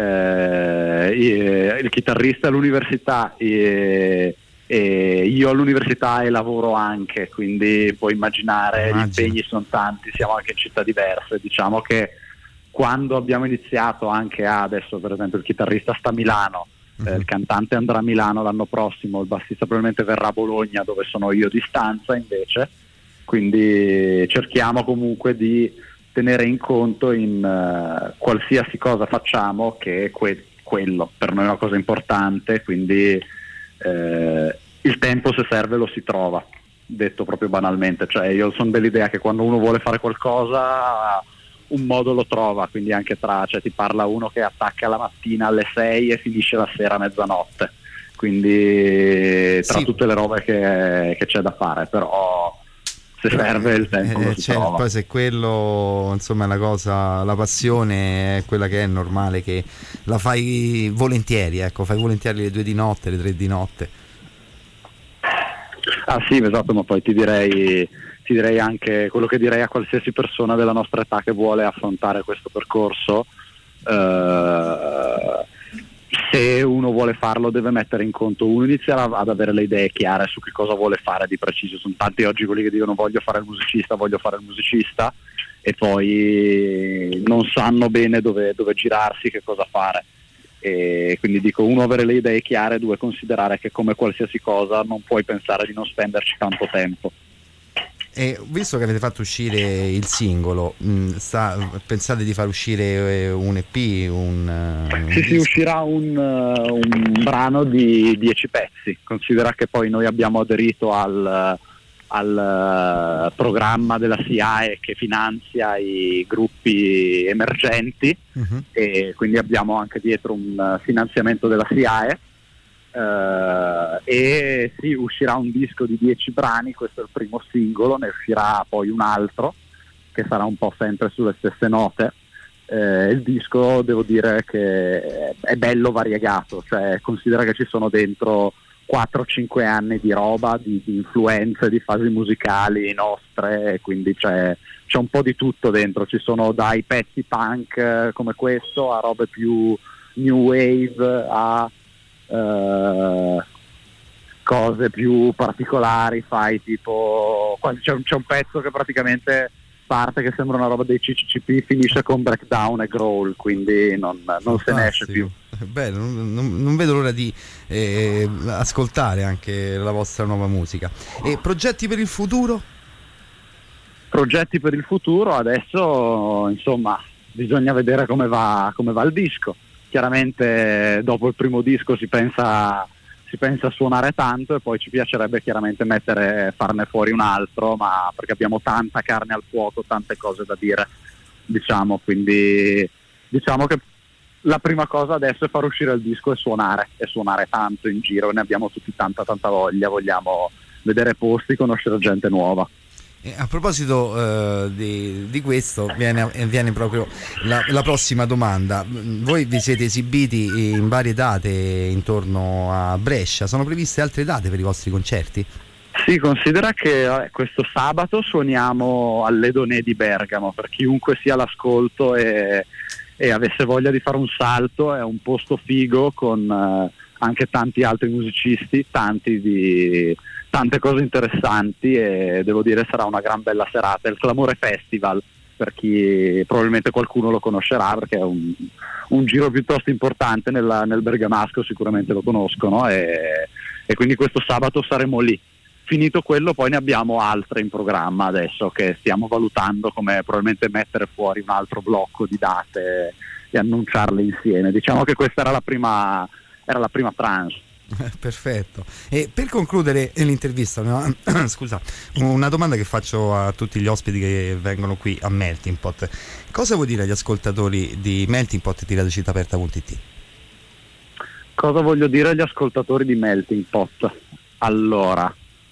Speaker 11: il chitarrista all'università e io all'università e lavoro anche, quindi puoi immaginare. Gli impegni sono tanti, siamo anche in città diverse. Diciamo che quando abbiamo iniziato anche adesso, per esempio il chitarrista sta a Milano, il cantante andrà a Milano l'anno prossimo, il bassista probabilmente verrà a Bologna, dove sono io di stanza invece, quindi cerchiamo comunque di tenere in conto in qualsiasi cosa facciamo che quello per noi è una cosa importante, quindi il tempo, se serve, lo si trova, detto proprio banalmente. Cioè, io sono dell'idea che quando uno vuole fare qualcosa un modo lo trova, quindi anche cioè ti parla uno che attacca la mattina alle 6 e finisce la sera a mezzanotte, quindi tra tutte le robe che c'è da fare, però se serve il tempo lo si trova.
Speaker 2: Poi se quello, insomma, è la cosa, la passione è quella che è normale che la fai volentieri, ecco, fai volentieri le 2 di notte, le 3 di notte.
Speaker 11: Ah sì, esatto, ma poi ti direi anche quello che direi a qualsiasi persona della nostra età che vuole affrontare questo percorso. Se uno vuole farlo deve mettere in conto, uno inizia ad avere le idee chiare su che cosa vuole fare di preciso. Sono tanti oggi quelli che dicono voglio fare il musicista e poi non sanno bene dove girarsi, che cosa fare. E quindi dico, uno, avere le idee chiare, 2, considerare che come qualsiasi cosa non puoi pensare di non spenderci tanto tempo.
Speaker 2: E visto che avete fatto uscire il singolo, pensate di far uscire un EP?
Speaker 11: Sì, uscirà un brano di 10 pezzi. Considera che poi noi abbiamo aderito al programma della SIAE che finanzia i gruppi emergenti, e quindi abbiamo anche dietro un finanziamento della SIAE. E sì, uscirà un disco di 10 brani, questo è il primo singolo, ne uscirà poi un altro che sarà un po' sempre sulle stesse note. Il disco, devo dire che è bello variegato, cioè considera che ci sono dentro 4-5 anni di roba, di influenze, di fasi musicali nostre, quindi c'è un po' di tutto dentro. Ci sono dai pezzi punk come questo a robe più new wave, a cose più particolari, fai tipo c'è un pezzo che praticamente parte che sembra una roba dei CCCP, finisce con breakdown e growl, quindi non se ne esce più.
Speaker 2: Bello, non vedo l'ora di ascoltare anche la vostra nuova musica. E progetti per il futuro?
Speaker 11: Progetti per il futuro adesso, insomma, bisogna vedere come va il disco. Chiaramente dopo il primo disco si pensa a suonare tanto, e poi ci piacerebbe chiaramente farne fuori un altro, ma perché abbiamo tanta carne al fuoco, tante cose da dire, diciamo, quindi diciamo che la prima cosa adesso è far uscire il disco e suonare tanto in giro, ne abbiamo tutti tanta voglia, vogliamo vedere posti, conoscere gente nuova.
Speaker 2: A proposito di questo viene proprio la prossima domanda. Voi vi siete esibiti in varie date intorno a Brescia, sono previste altre date per i vostri concerti?
Speaker 11: Sì, considera che questo sabato suoniamo all'Edonè di Bergamo, per chiunque sia all'ascolto e avesse voglia di fare un salto. È un posto figo con anche tanti altri musicisti, tante cose interessanti, e devo dire sarà una gran bella serata. Il Clamore Festival, per chi probabilmente qualcuno lo conoscerà, perché è un giro piuttosto importante nel bergamasco, sicuramente lo conoscono, e quindi questo sabato saremo lì. Finito quello poi ne abbiamo altre in programma adesso, che stiamo valutando come probabilmente mettere fuori un altro blocco di date e annunciarle insieme. Diciamo che questa era la prima tranche.
Speaker 2: Perfetto. E per concludere l'intervista, scusa, una domanda che faccio a tutti gli ospiti che vengono qui a Melting Pot: cosa vuoi dire agli ascoltatori di Melting Pot e di radiocittaaperta.it?
Speaker 11: Cosa voglio dire agli ascoltatori di Melting Pot? Allora,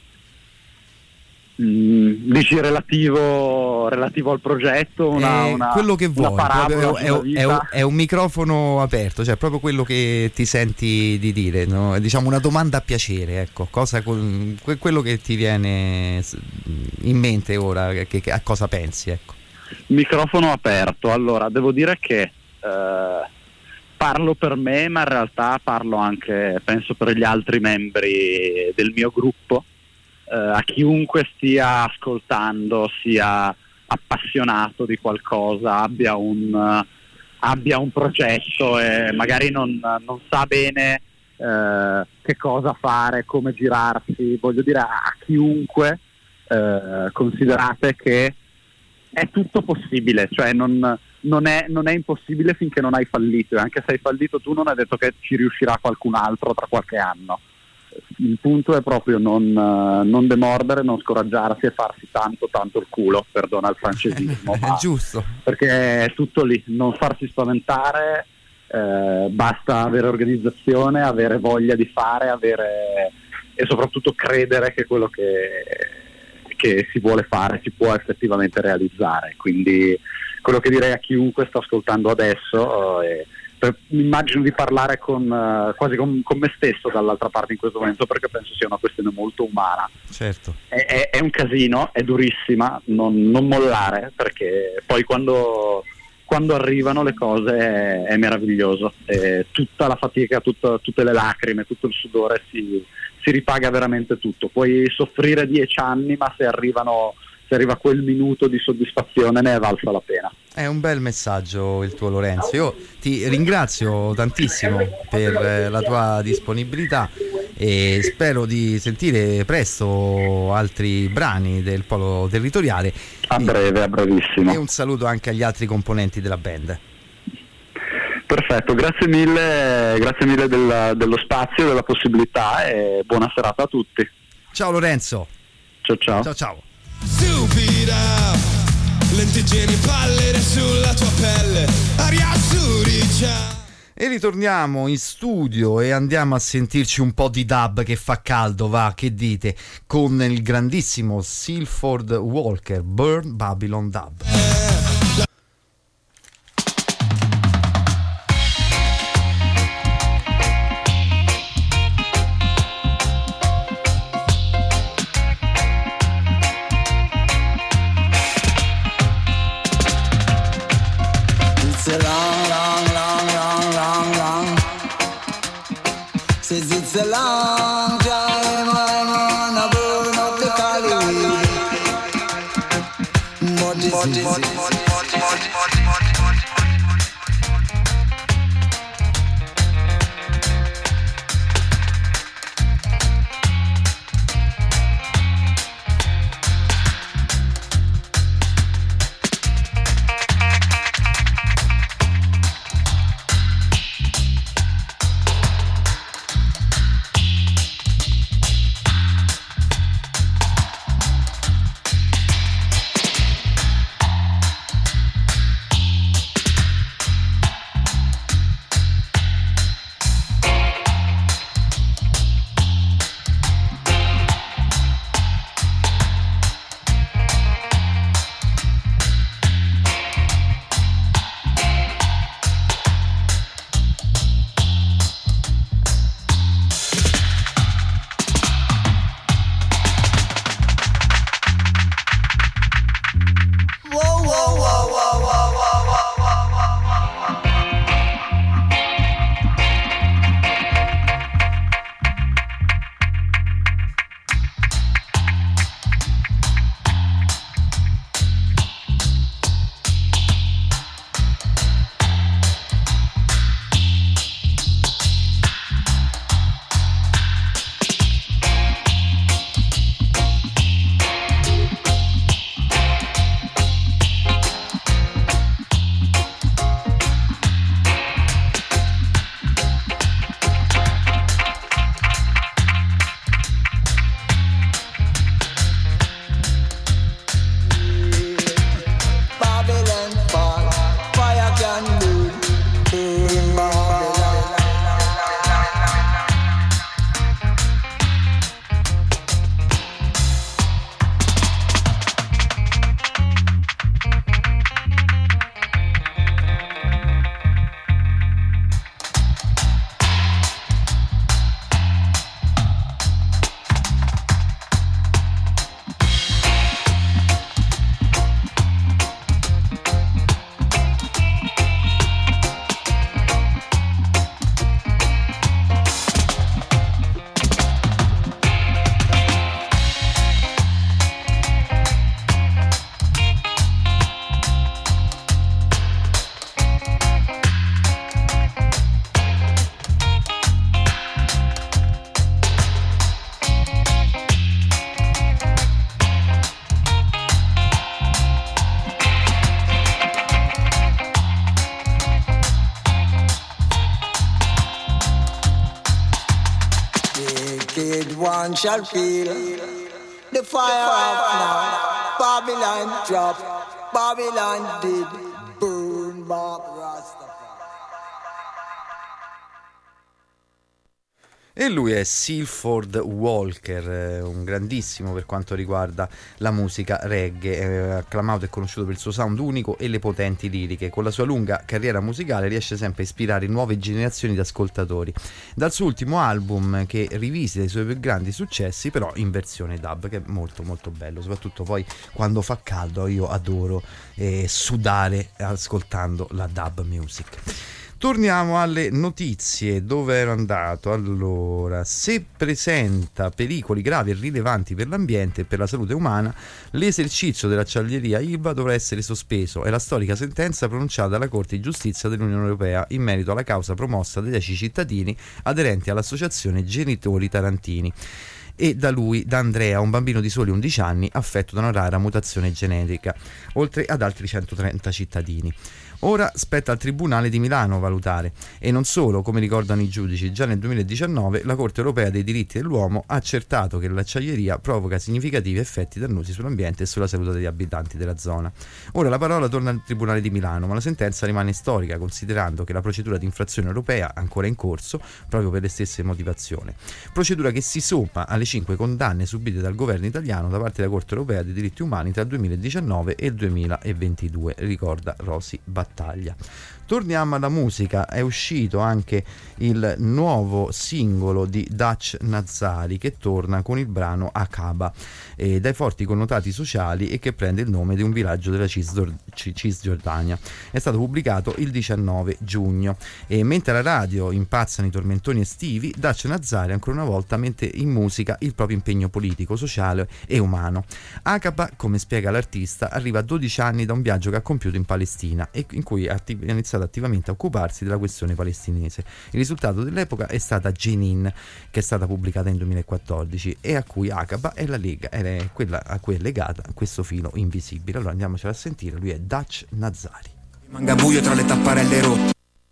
Speaker 11: dici relativo al progetto,
Speaker 2: quello che vuoi, è un microfono aperto, cioè proprio quello che ti senti di dire, no? Diciamo una domanda a piacere, ecco, quello che ti viene in mente ora, a cosa pensi, ecco.
Speaker 11: Microfono aperto. Allora, devo dire che parlo per me, ma in realtà parlo anche, penso, per gli altri membri del mio gruppo. A chiunque stia ascoltando, sia appassionato di qualcosa, abbia un progetto e magari non sa bene che cosa fare, come girarsi, voglio dire a chiunque, considerate che è tutto possibile, cioè non è impossibile finché non hai fallito, e anche se hai fallito tu non è detto che ci riuscirà qualcun altro tra qualche anno. Il punto è proprio non demordere, non scoraggiarsi e farsi tanto il culo, perdona il francesismo,
Speaker 2: è giusto,
Speaker 11: perché è tutto lì, non farsi spaventare, basta avere organizzazione, avere voglia di fare, e soprattutto credere che quello che si vuole fare si può effettivamente realizzare. Quindi quello che direi a chiunque sta ascoltando adesso immagino di parlare quasi con me stesso dall'altra parte in questo momento, perché penso sia una questione molto umana.
Speaker 2: Certo.
Speaker 11: È un casino, è durissima, non mollare, perché poi quando arrivano le cose è meraviglioso, tutta la fatica, tutte le lacrime, tutto il sudore si ripaga veramente tutto. Puoi soffrire 10 anni, ma se arriva quel minuto di soddisfazione ne è valsa la pena.
Speaker 2: È un bel messaggio il tuo, Lorenzo. Io ti ringrazio tantissimo per la tua disponibilità e spero di sentire presto altri brani del Polo Territoriale.
Speaker 11: A brevissimo.
Speaker 2: E un saluto anche agli altri componenti della band.
Speaker 11: Perfetto, grazie mille dello spazio, della possibilità, e buona serata a tutti.
Speaker 2: Ciao Lorenzo.
Speaker 11: Ciao.
Speaker 9: Stupida, lentiggini pallide sulla tua pelle, aria azzurricia.
Speaker 2: E ritorniamo in studio e andiamo a sentirci un po' di dub che fa caldo, va, che dite, con il grandissimo Silford Walker, Burn Babylon Dub.
Speaker 12: It's a long time I'm gonna burn up the Hollywood. What is it? wicked one shall feel the fire of now. Babylon drop, Babylon did burn Bob Rastafari.
Speaker 2: E lui è Silford Walker, un grandissimo per quanto riguarda la musica reggae, acclamato e conosciuto per il suo sound unico e le potenti liriche. Con la sua lunga carriera musicale riesce sempre a ispirare nuove generazioni di ascoltatori. Dal suo ultimo album, che rivisita i suoi più grandi successi, però in versione dub, che è molto molto bello, soprattutto poi quando fa caldo. Io adoro sudare ascoltando la dub music. Torniamo alle notizie. Dove ero andato? Allora, se presenta pericoli gravi e rilevanti per l'ambiente e per la salute umana, l'esercizio dell'acciaieria Ilva dovrà essere sospeso. È la storica sentenza pronunciata dalla Corte di Giustizia dell'Unione Europea in merito alla causa promossa da 10 cittadini aderenti all'associazione Genitori Tarantini e da Andrea, un bambino di soli 11 anni affetto da una rara mutazione genetica, oltre ad altri 130 cittadini. Ora spetta al Tribunale di Milano valutare. E non solo, come ricordano i giudici, già nel 2019 la Corte Europea dei Diritti dell'Uomo ha accertato che l'acciaieria provoca significativi effetti dannosi sull'ambiente e sulla salute degli abitanti della zona. Ora la parola torna al Tribunale di Milano, ma la sentenza rimane storica, considerando che la procedura di infrazione europea è ancora in corso proprio per le stesse motivazioni. Procedura che si somma alle 5 condanne subite dal governo italiano da parte della Corte Europea dei Diritti Umani tra il 2019 e il 2022, ricorda Rosy Battaglia. Torniamo alla musica. È uscito anche il nuovo singolo di Dutch Nazzari, che torna con il brano Aqaba, dai forti connotati sociali e che prende il nome di un villaggio della Cisgiordania. È stato pubblicato il 19 giugno e mentre alla radio impazzano i tormentoni estivi, Dutch Nazzari ancora una volta mette in musica il proprio impegno politico, sociale e umano. Aqaba, come spiega l'artista, arriva a 12 anni da un viaggio che ha compiuto in Palestina e in cui ha iniziato attivamente a occuparsi della questione palestinese. Il risultato dell'epoca è stata Jenin, che è stata pubblicata nel 2014 e a cui Aqaba è quella a cui è legata questo filo invisibile. Allora andiamocela a sentire. Lui è Dutch Nazzari.
Speaker 13: Manga buio tra le tapparelle rotte.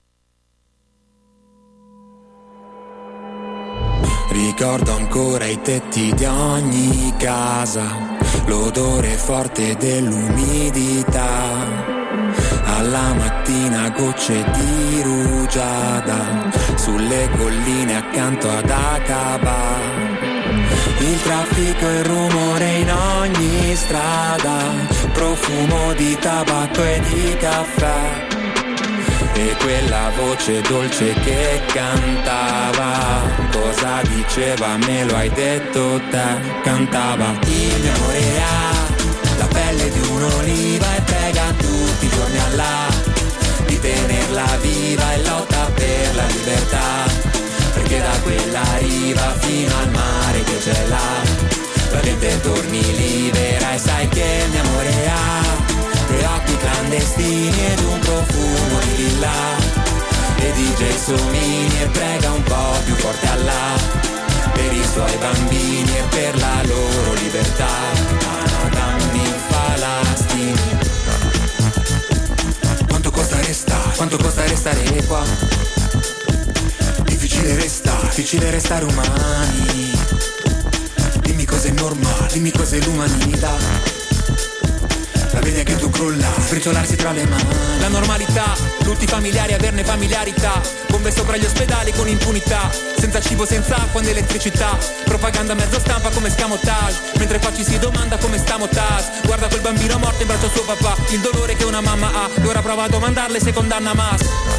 Speaker 13: Ricordo ancora i tetti di ogni casa, l'odore forte dell'umidità. Alla mattina gocce di rugiada sulle colline accanto ad Aqaba. Il traffico e il rumore in ogni strada, profumo di tabacco e di caffè. E quella voce dolce che cantava, cosa diceva? Me lo hai detto te. Cantava: il mio amore ha la pelle di un'oliva e prega tutti i giorni Allah di tenerla viva e lotta per la libertà, perché da quella riva fino al mare che c'è là la gente torni libera. E sai che il mio amore ha due occhi clandestini ed un profumo di villa e DJ Somini e prega un po' più forte Allah per i suoi bambini e per la loro libertà. Dammi Falastini. Quanto costa restare qua? Difficile restare umani. Dimmi cos'è normale, dimmi cos'è l'umanità. La vedi anche tu crollare, sbriciolarsi tra le mani. La normalità, lutti familiari, averne familiarità. Bombe sopra gli ospedali con impunità. Senza cibo, senza acqua, elettricità. Propaganda mezzo stampa come scamotage. Mentre qua ci si domanda come sta Mottaz. Guarda quel bambino morto in braccio a suo papà. Il dolore che una mamma ha. E ora prova a domandarle se condanna Hamas.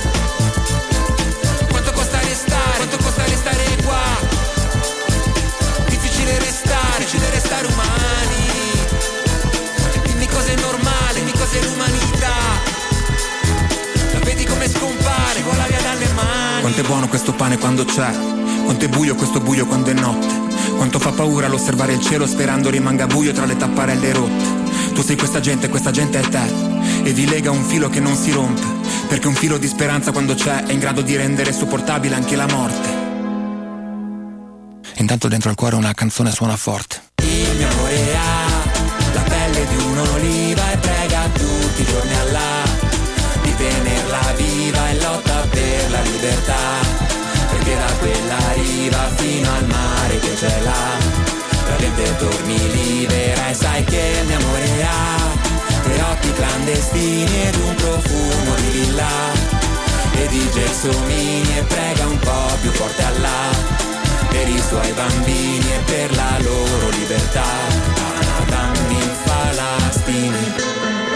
Speaker 13: Quanto costa restare qua? Difficile restare umani. Dimmi cos'è normale, dimmi cos'è l'umanità. La vedi come scompare, vola via dalle mani. Quanto è buono questo pane quando c'è, quanto è buio questo buio quando è notte. Quanto fa paura l'osservare il cielo sperando rimanga buio tra le tapparelle rotte. Tu sei questa gente è te, e vi lega un filo che non si rompe, perché un filo di speranza quando c'è è in grado di rendere sopportabile anche la morte. Intanto dentro al cuore una canzone suona forte. Il mio amore ha la pelle di un'oliva e prega tutti i giorni Allah di tenerla viva e lotta per la libertà, perché da quella riva fino al mare che c'è là. Veramente torni libera e sai che il mio amore ha dei occhi clandestini ed un profumo di villa, e di gelsomini, e prega un po' più forte Allah per i suoi bambini e per la loro libertà. Dammi in Falastini.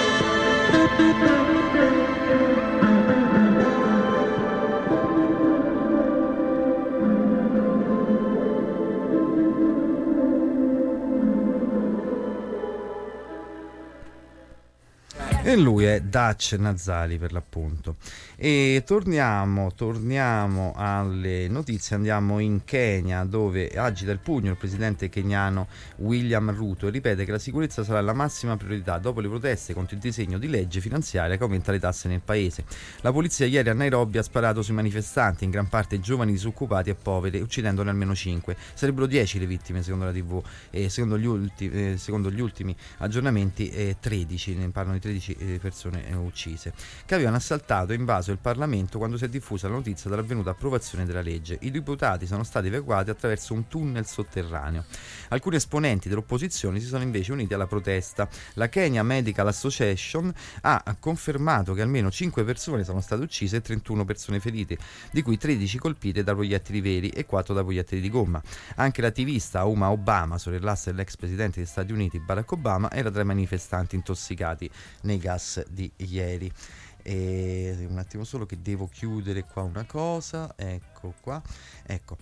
Speaker 2: E lui è Dutch Nazali, per l'appunto. E torniamo alle notizie, andiamo in Kenya, dove agita il pugno il presidente keniano William Ruto e ripete che la sicurezza sarà la massima priorità dopo le proteste contro il disegno di legge finanziaria che aumenta le tasse nel paese. La polizia ieri a Nairobi ha sparato sui manifestanti, in gran parte giovani disoccupati e poveri, uccidendone almeno 5. Sarebbero 10 le vittime secondo la TV, e secondo gli ultimi aggiornamenti 13, ne parlano di 13 persone uccise, che avevano assaltato e invaso il Parlamento quando si è diffusa la notizia dell'avvenuta approvazione della legge. I deputati sono stati evacuati attraverso un tunnel sotterraneo. Alcuni esponenti dell'opposizione si sono invece uniti alla protesta. La Kenya Medical Association ha confermato che almeno 5 persone sono state uccise e 31 persone ferite, di cui 13 colpite da proiettili veri e 4 da proiettili di gomma. Anche l'attivista Uma Obama, sorellassa dell'ex presidente degli Stati Uniti Barack Obama, era tra i manifestanti intossicati nei gas di ieri. E un attimo solo che devo chiudere qua una cosa, ecco qua, ecco.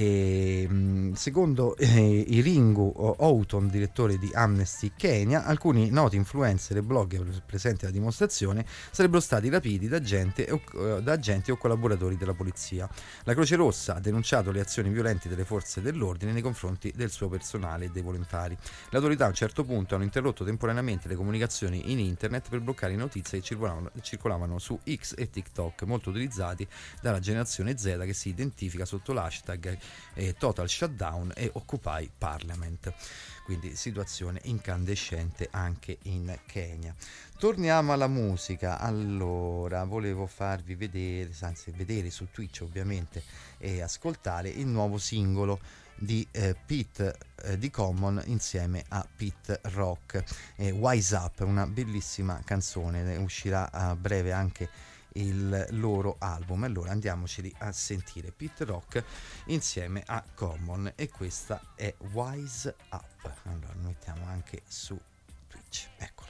Speaker 2: Secondo Iringu Outon, direttore di Amnesty Kenya, alcuni noti influencer e blogger presenti alla dimostrazione sarebbero stati rapiti da agenti o collaboratori della polizia. La Croce Rossa ha denunciato le azioni violente delle forze dell'ordine nei confronti del suo personale e dei volontari. Le autorità a un certo punto hanno interrotto temporaneamente le comunicazioni in internet per bloccare le notizie che circolavano su X e TikTok, molto utilizzati dalla generazione Z, che si identifica sotto l'hashtag Total Shutdown e Occupy Parliament. Quindi situazione incandescente anche in Kenya. Torniamo alla musica. Allora, volevo farvi vedere, anzi vedere su Twitch ovviamente, e ascoltare il nuovo singolo di Pete di Common insieme a Pete Rock, Wise Up, una bellissima canzone, uscirà a breve anche il loro album. Allora andiamoceli a sentire Pete Rock insieme a Common, e questa è Wise Up. Allora lo mettiamo anche su Twitch, eccola.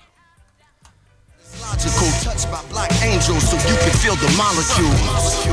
Speaker 14: Logical touched by black angels so you can feel the molecules.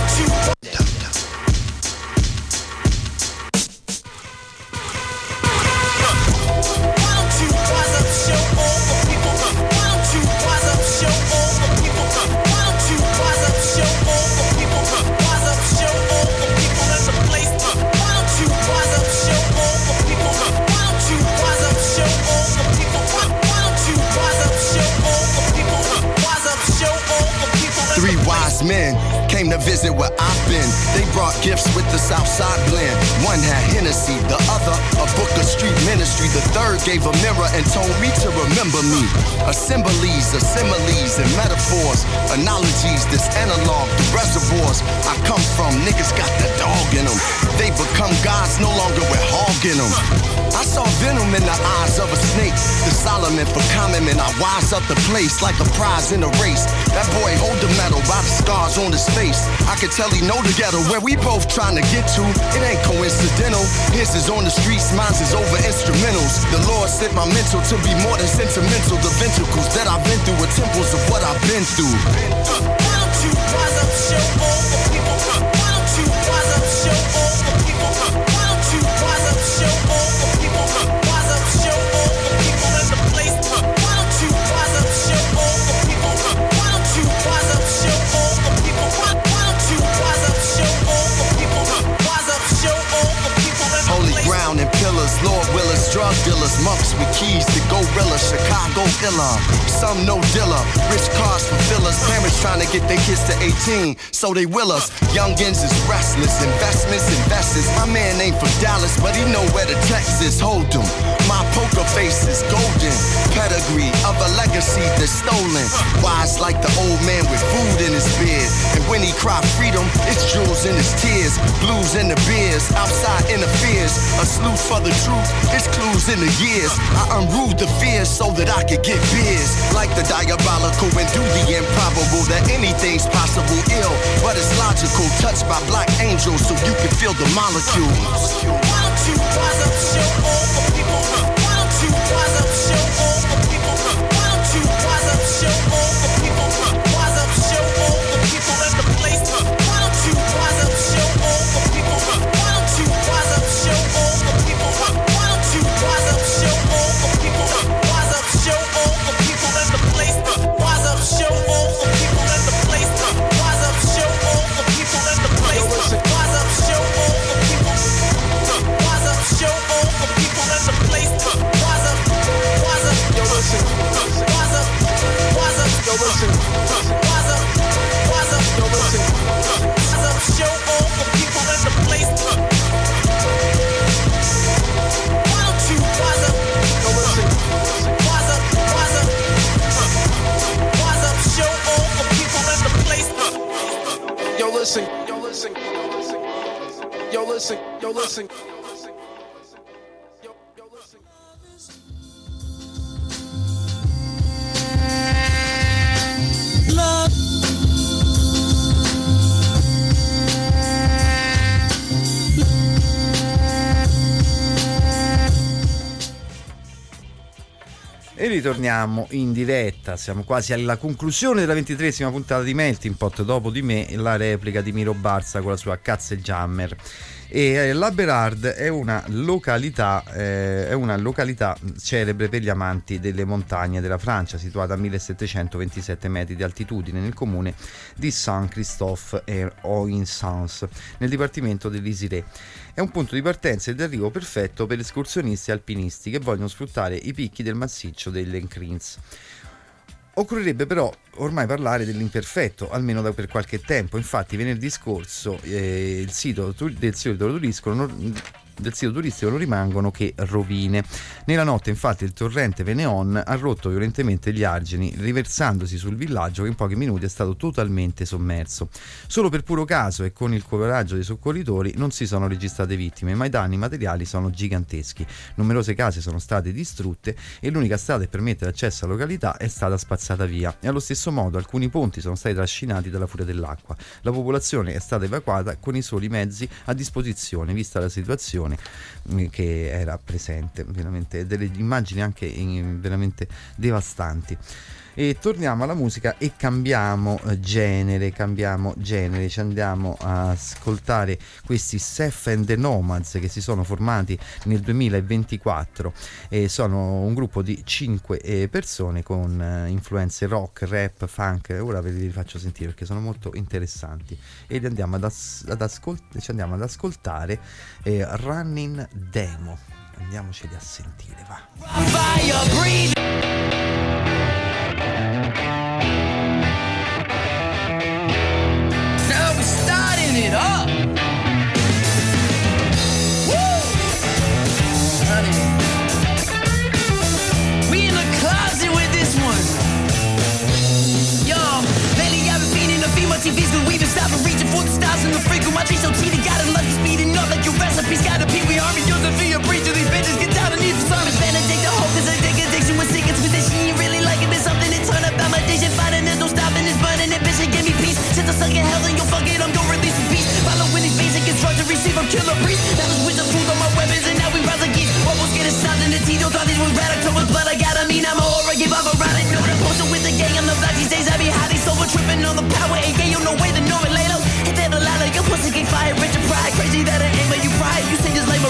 Speaker 14: Three wise men came to visit where I've been. They brought gifts with the Southside blend. One had Hennessy, the other a book of street ministry. The third gave a mirror and told me to remember me. Assemblies, similes, and metaphors. Analogies, this analog, the reservoirs I come from. Niggas got the dog in them. They become gods no longer with hog in them. I saw venom in the eyes of a snake. The Solomon for common men, I wise up the place like a prize in a race. That boy hold the medal by the scars on his face. I could tell he know the ghetto where we both trying to get to. It ain't coincidental. His is on the streets, mine's is over instrumentals. The Lord sent my mental to be more than sentimental. The ventricles that I've been through are temples of what I've been through. Why don't you rise up, show all the people? Why don't you rise up, show all the people? Why don't you rise up, show all the people? Rise up, show all the people in the place. Why don't you rise up, show all the people? Why don't you rise up, show all the people? Why don't you rise up, show all the people? Rise up, show all the people in the place. Holy ground and pillars, Lord Willis, drug drug dealers, monks with keys to Gorilla, Chicago illa. Some no dilla, rich cars for fillers. Parents trying to get their kids to 18, so they will us. Youngins is restless, investments, investors. My man ain't from Dallas, but he know where the Texas hold him. My poker face is golden, pedigree of a legacy that's stolen. Wise like the old man with food in his beard. And when he cry freedom, it's jewels in his tears. Blues in the beers, outside interferes. A sleuth for the truth, it's clues in the years. I unruled the fears so that I could get beers. Like the diabolical and do the improbable. That anything's possible ill, but it's logical. Touched by black angels so you can feel the molecule.
Speaker 9: Why don't you rise up, show all the people? Why don't you rise up, show all the people? Why don't you rise up, show all the people? Rise up, show all the people at the place. Why don't you rise up, show all the people? Why don't you rise up, show all the people? Why don't you rise up, show all the people? Rise up, show all the people at the place. Rise up, show all the people at the place. Rise up, show all the people at the place. Rise up, show all the people. Rise up, show all the people at the place. Rise up, yo listen. Rise up, yo listen. Rise up, yo listen. Rise up, show all the people at the place. Why don't you rise up, yo listen. Rise up, show all the people at the place. Yo listen, yo listen, yo listen, yo listen. Love.
Speaker 2: E ritorniamo in diretta, siamo quasi alla conclusione della 23esima puntata di Melting Pot. Dopo di me la replica di Miro Barza con la sua Katzenjammer. E la Bérarde è una località celebre per gli amanti delle montagne della Francia, situata a 1727 metri di altitudine nel comune di Saint-Christophe-et-Oisans, nel dipartimento dell'Isère. È un punto di partenza e di arrivo perfetto per escursionisti e alpinisti che vogliono sfruttare i picchi del massiccio dell'Encrins. Occorrerebbe però ormai parlare dell'imperfetto, almeno per qualche tempo. Infatti venerdì scorso il sito turistico non rimangono che rovine. Nella notte infatti il torrente Venéon ha rotto violentemente gli argini, riversandosi sul villaggio che in pochi minuti è stato totalmente sommerso. Solo per puro caso e con il coraggio dei soccorritori non si sono registrate vittime, ma i danni materiali sono giganteschi. Numerose case sono state distrutte e l'unica strada che permette l'accesso alla località è stata spazzata via, e allo stesso modo alcuni ponti sono stati trascinati dalla furia dell'acqua. La popolazione è stata evacuata con i soli mezzi a disposizione, vista la situazione che era presente. Veramente delle immagini anche veramente devastanti. E torniamo alla musica e cambiamo genere, ci andiamo a ascoltare questi Seth and the Nomads, che si sono formati nel 2024 e sono un gruppo di 5 persone con influenze rock, rap, funk. Ora ve li faccio sentire perché sono molto interessanti e li andiamo ci andiamo ad ascoltare Running Demo. Andiamoceli a sentire, va.
Speaker 9: It up. Woo! Honey. We in the closet with this one. Yo, lately I've been feeding the female TVs, cause we've been stopping reaching for the stars and the freak of my trees. So cheating, got a lucky speeding up like your recipes. Got a pee wee army, using for your preacher. These bitches get down and need for service. Benedict the hope, cause I take addiction with secrets. With this she ain't really liking this. Something that turn up on my addiction. Finding there's no stopping this burning. That bitch, give me peace. Since I suck in hell and you fuck it, I'm gonna release a beast. Following these basic instructions, receive a killer priest. Now the switch of truth on my weapons and now we rise again. Almost getting stopped in the teeth. Don't thought these was radical with blood. I gotta mean I'm a horror, give up a ride. Know the poster with the gang on the block. These days I be highly sober, tripping on the power. AK, you no way to know it later. Hit that a lot of your pussy get fired, rich and pride. Crazy that it ain't where you pride. You say just label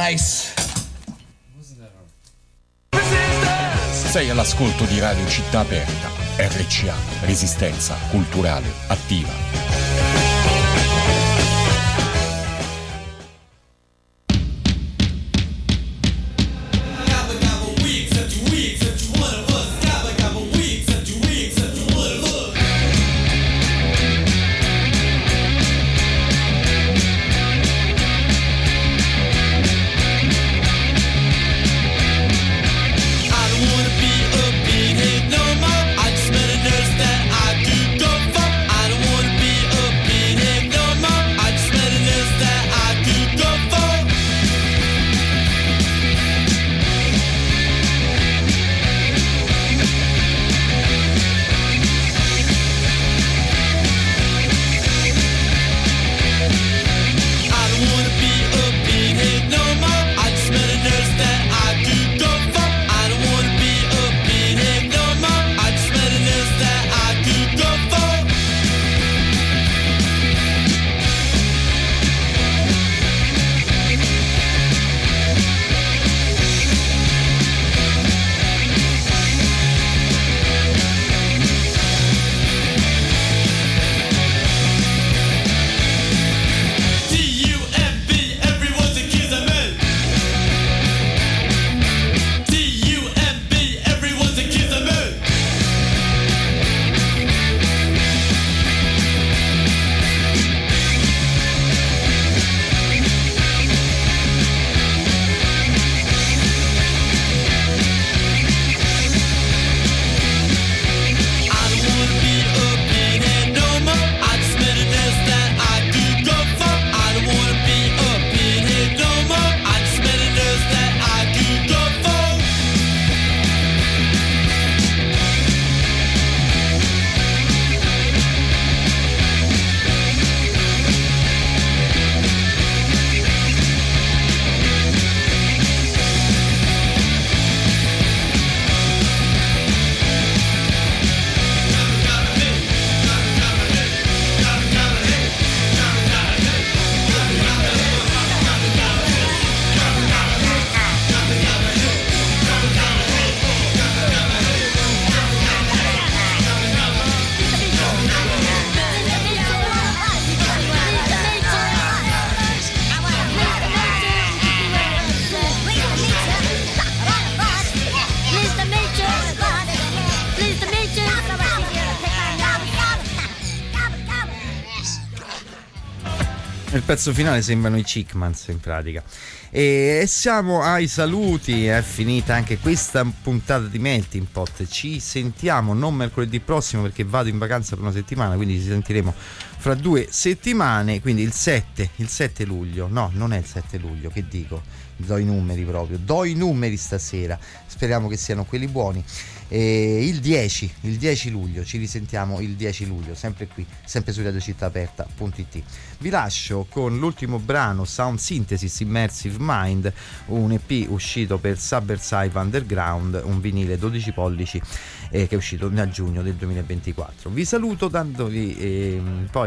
Speaker 15: Nice.
Speaker 6: Sei all'ascolto di Radio Città Aperta, RCA, Resistenza Culturale Attiva.
Speaker 2: Il pezzo finale sembrano i Chickmans in pratica. E siamo ai saluti, è finita anche questa puntata di Melting Pot. Ci sentiamo non mercoledì prossimo perché vado in vacanza per una settimana, quindi ci sentiremo fra 2 settimane, quindi il 7 luglio. No, non è il 7 luglio, che dico? Do i numeri stasera, speriamo che siano quelli buoni. Il 10 luglio, ci risentiamo il 10 luglio, sempre qui, sempre su radiocittaaperta.it. Vi lascio con l'ultimo brano, Sound Synthesis Immersive Mind, un EP uscito per Subversive Underground, un vinile 12 pollici che è uscito a giugno del 2024. Vi saluto dandovi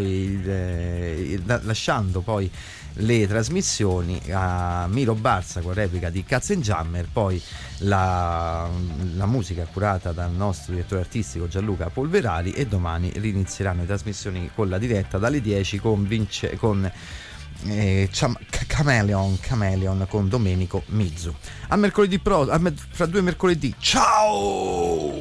Speaker 2: lasciando poi le trasmissioni a Milo Barza con replica di Katzenjammer, poi la musica curata dal nostro direttore artistico Gianluca Polverali, e domani rinizieranno le trasmissioni con la diretta dalle 10 con Chameleon con Domenico Mizzu. A mercoledì fra 2 mercoledì. Ciao!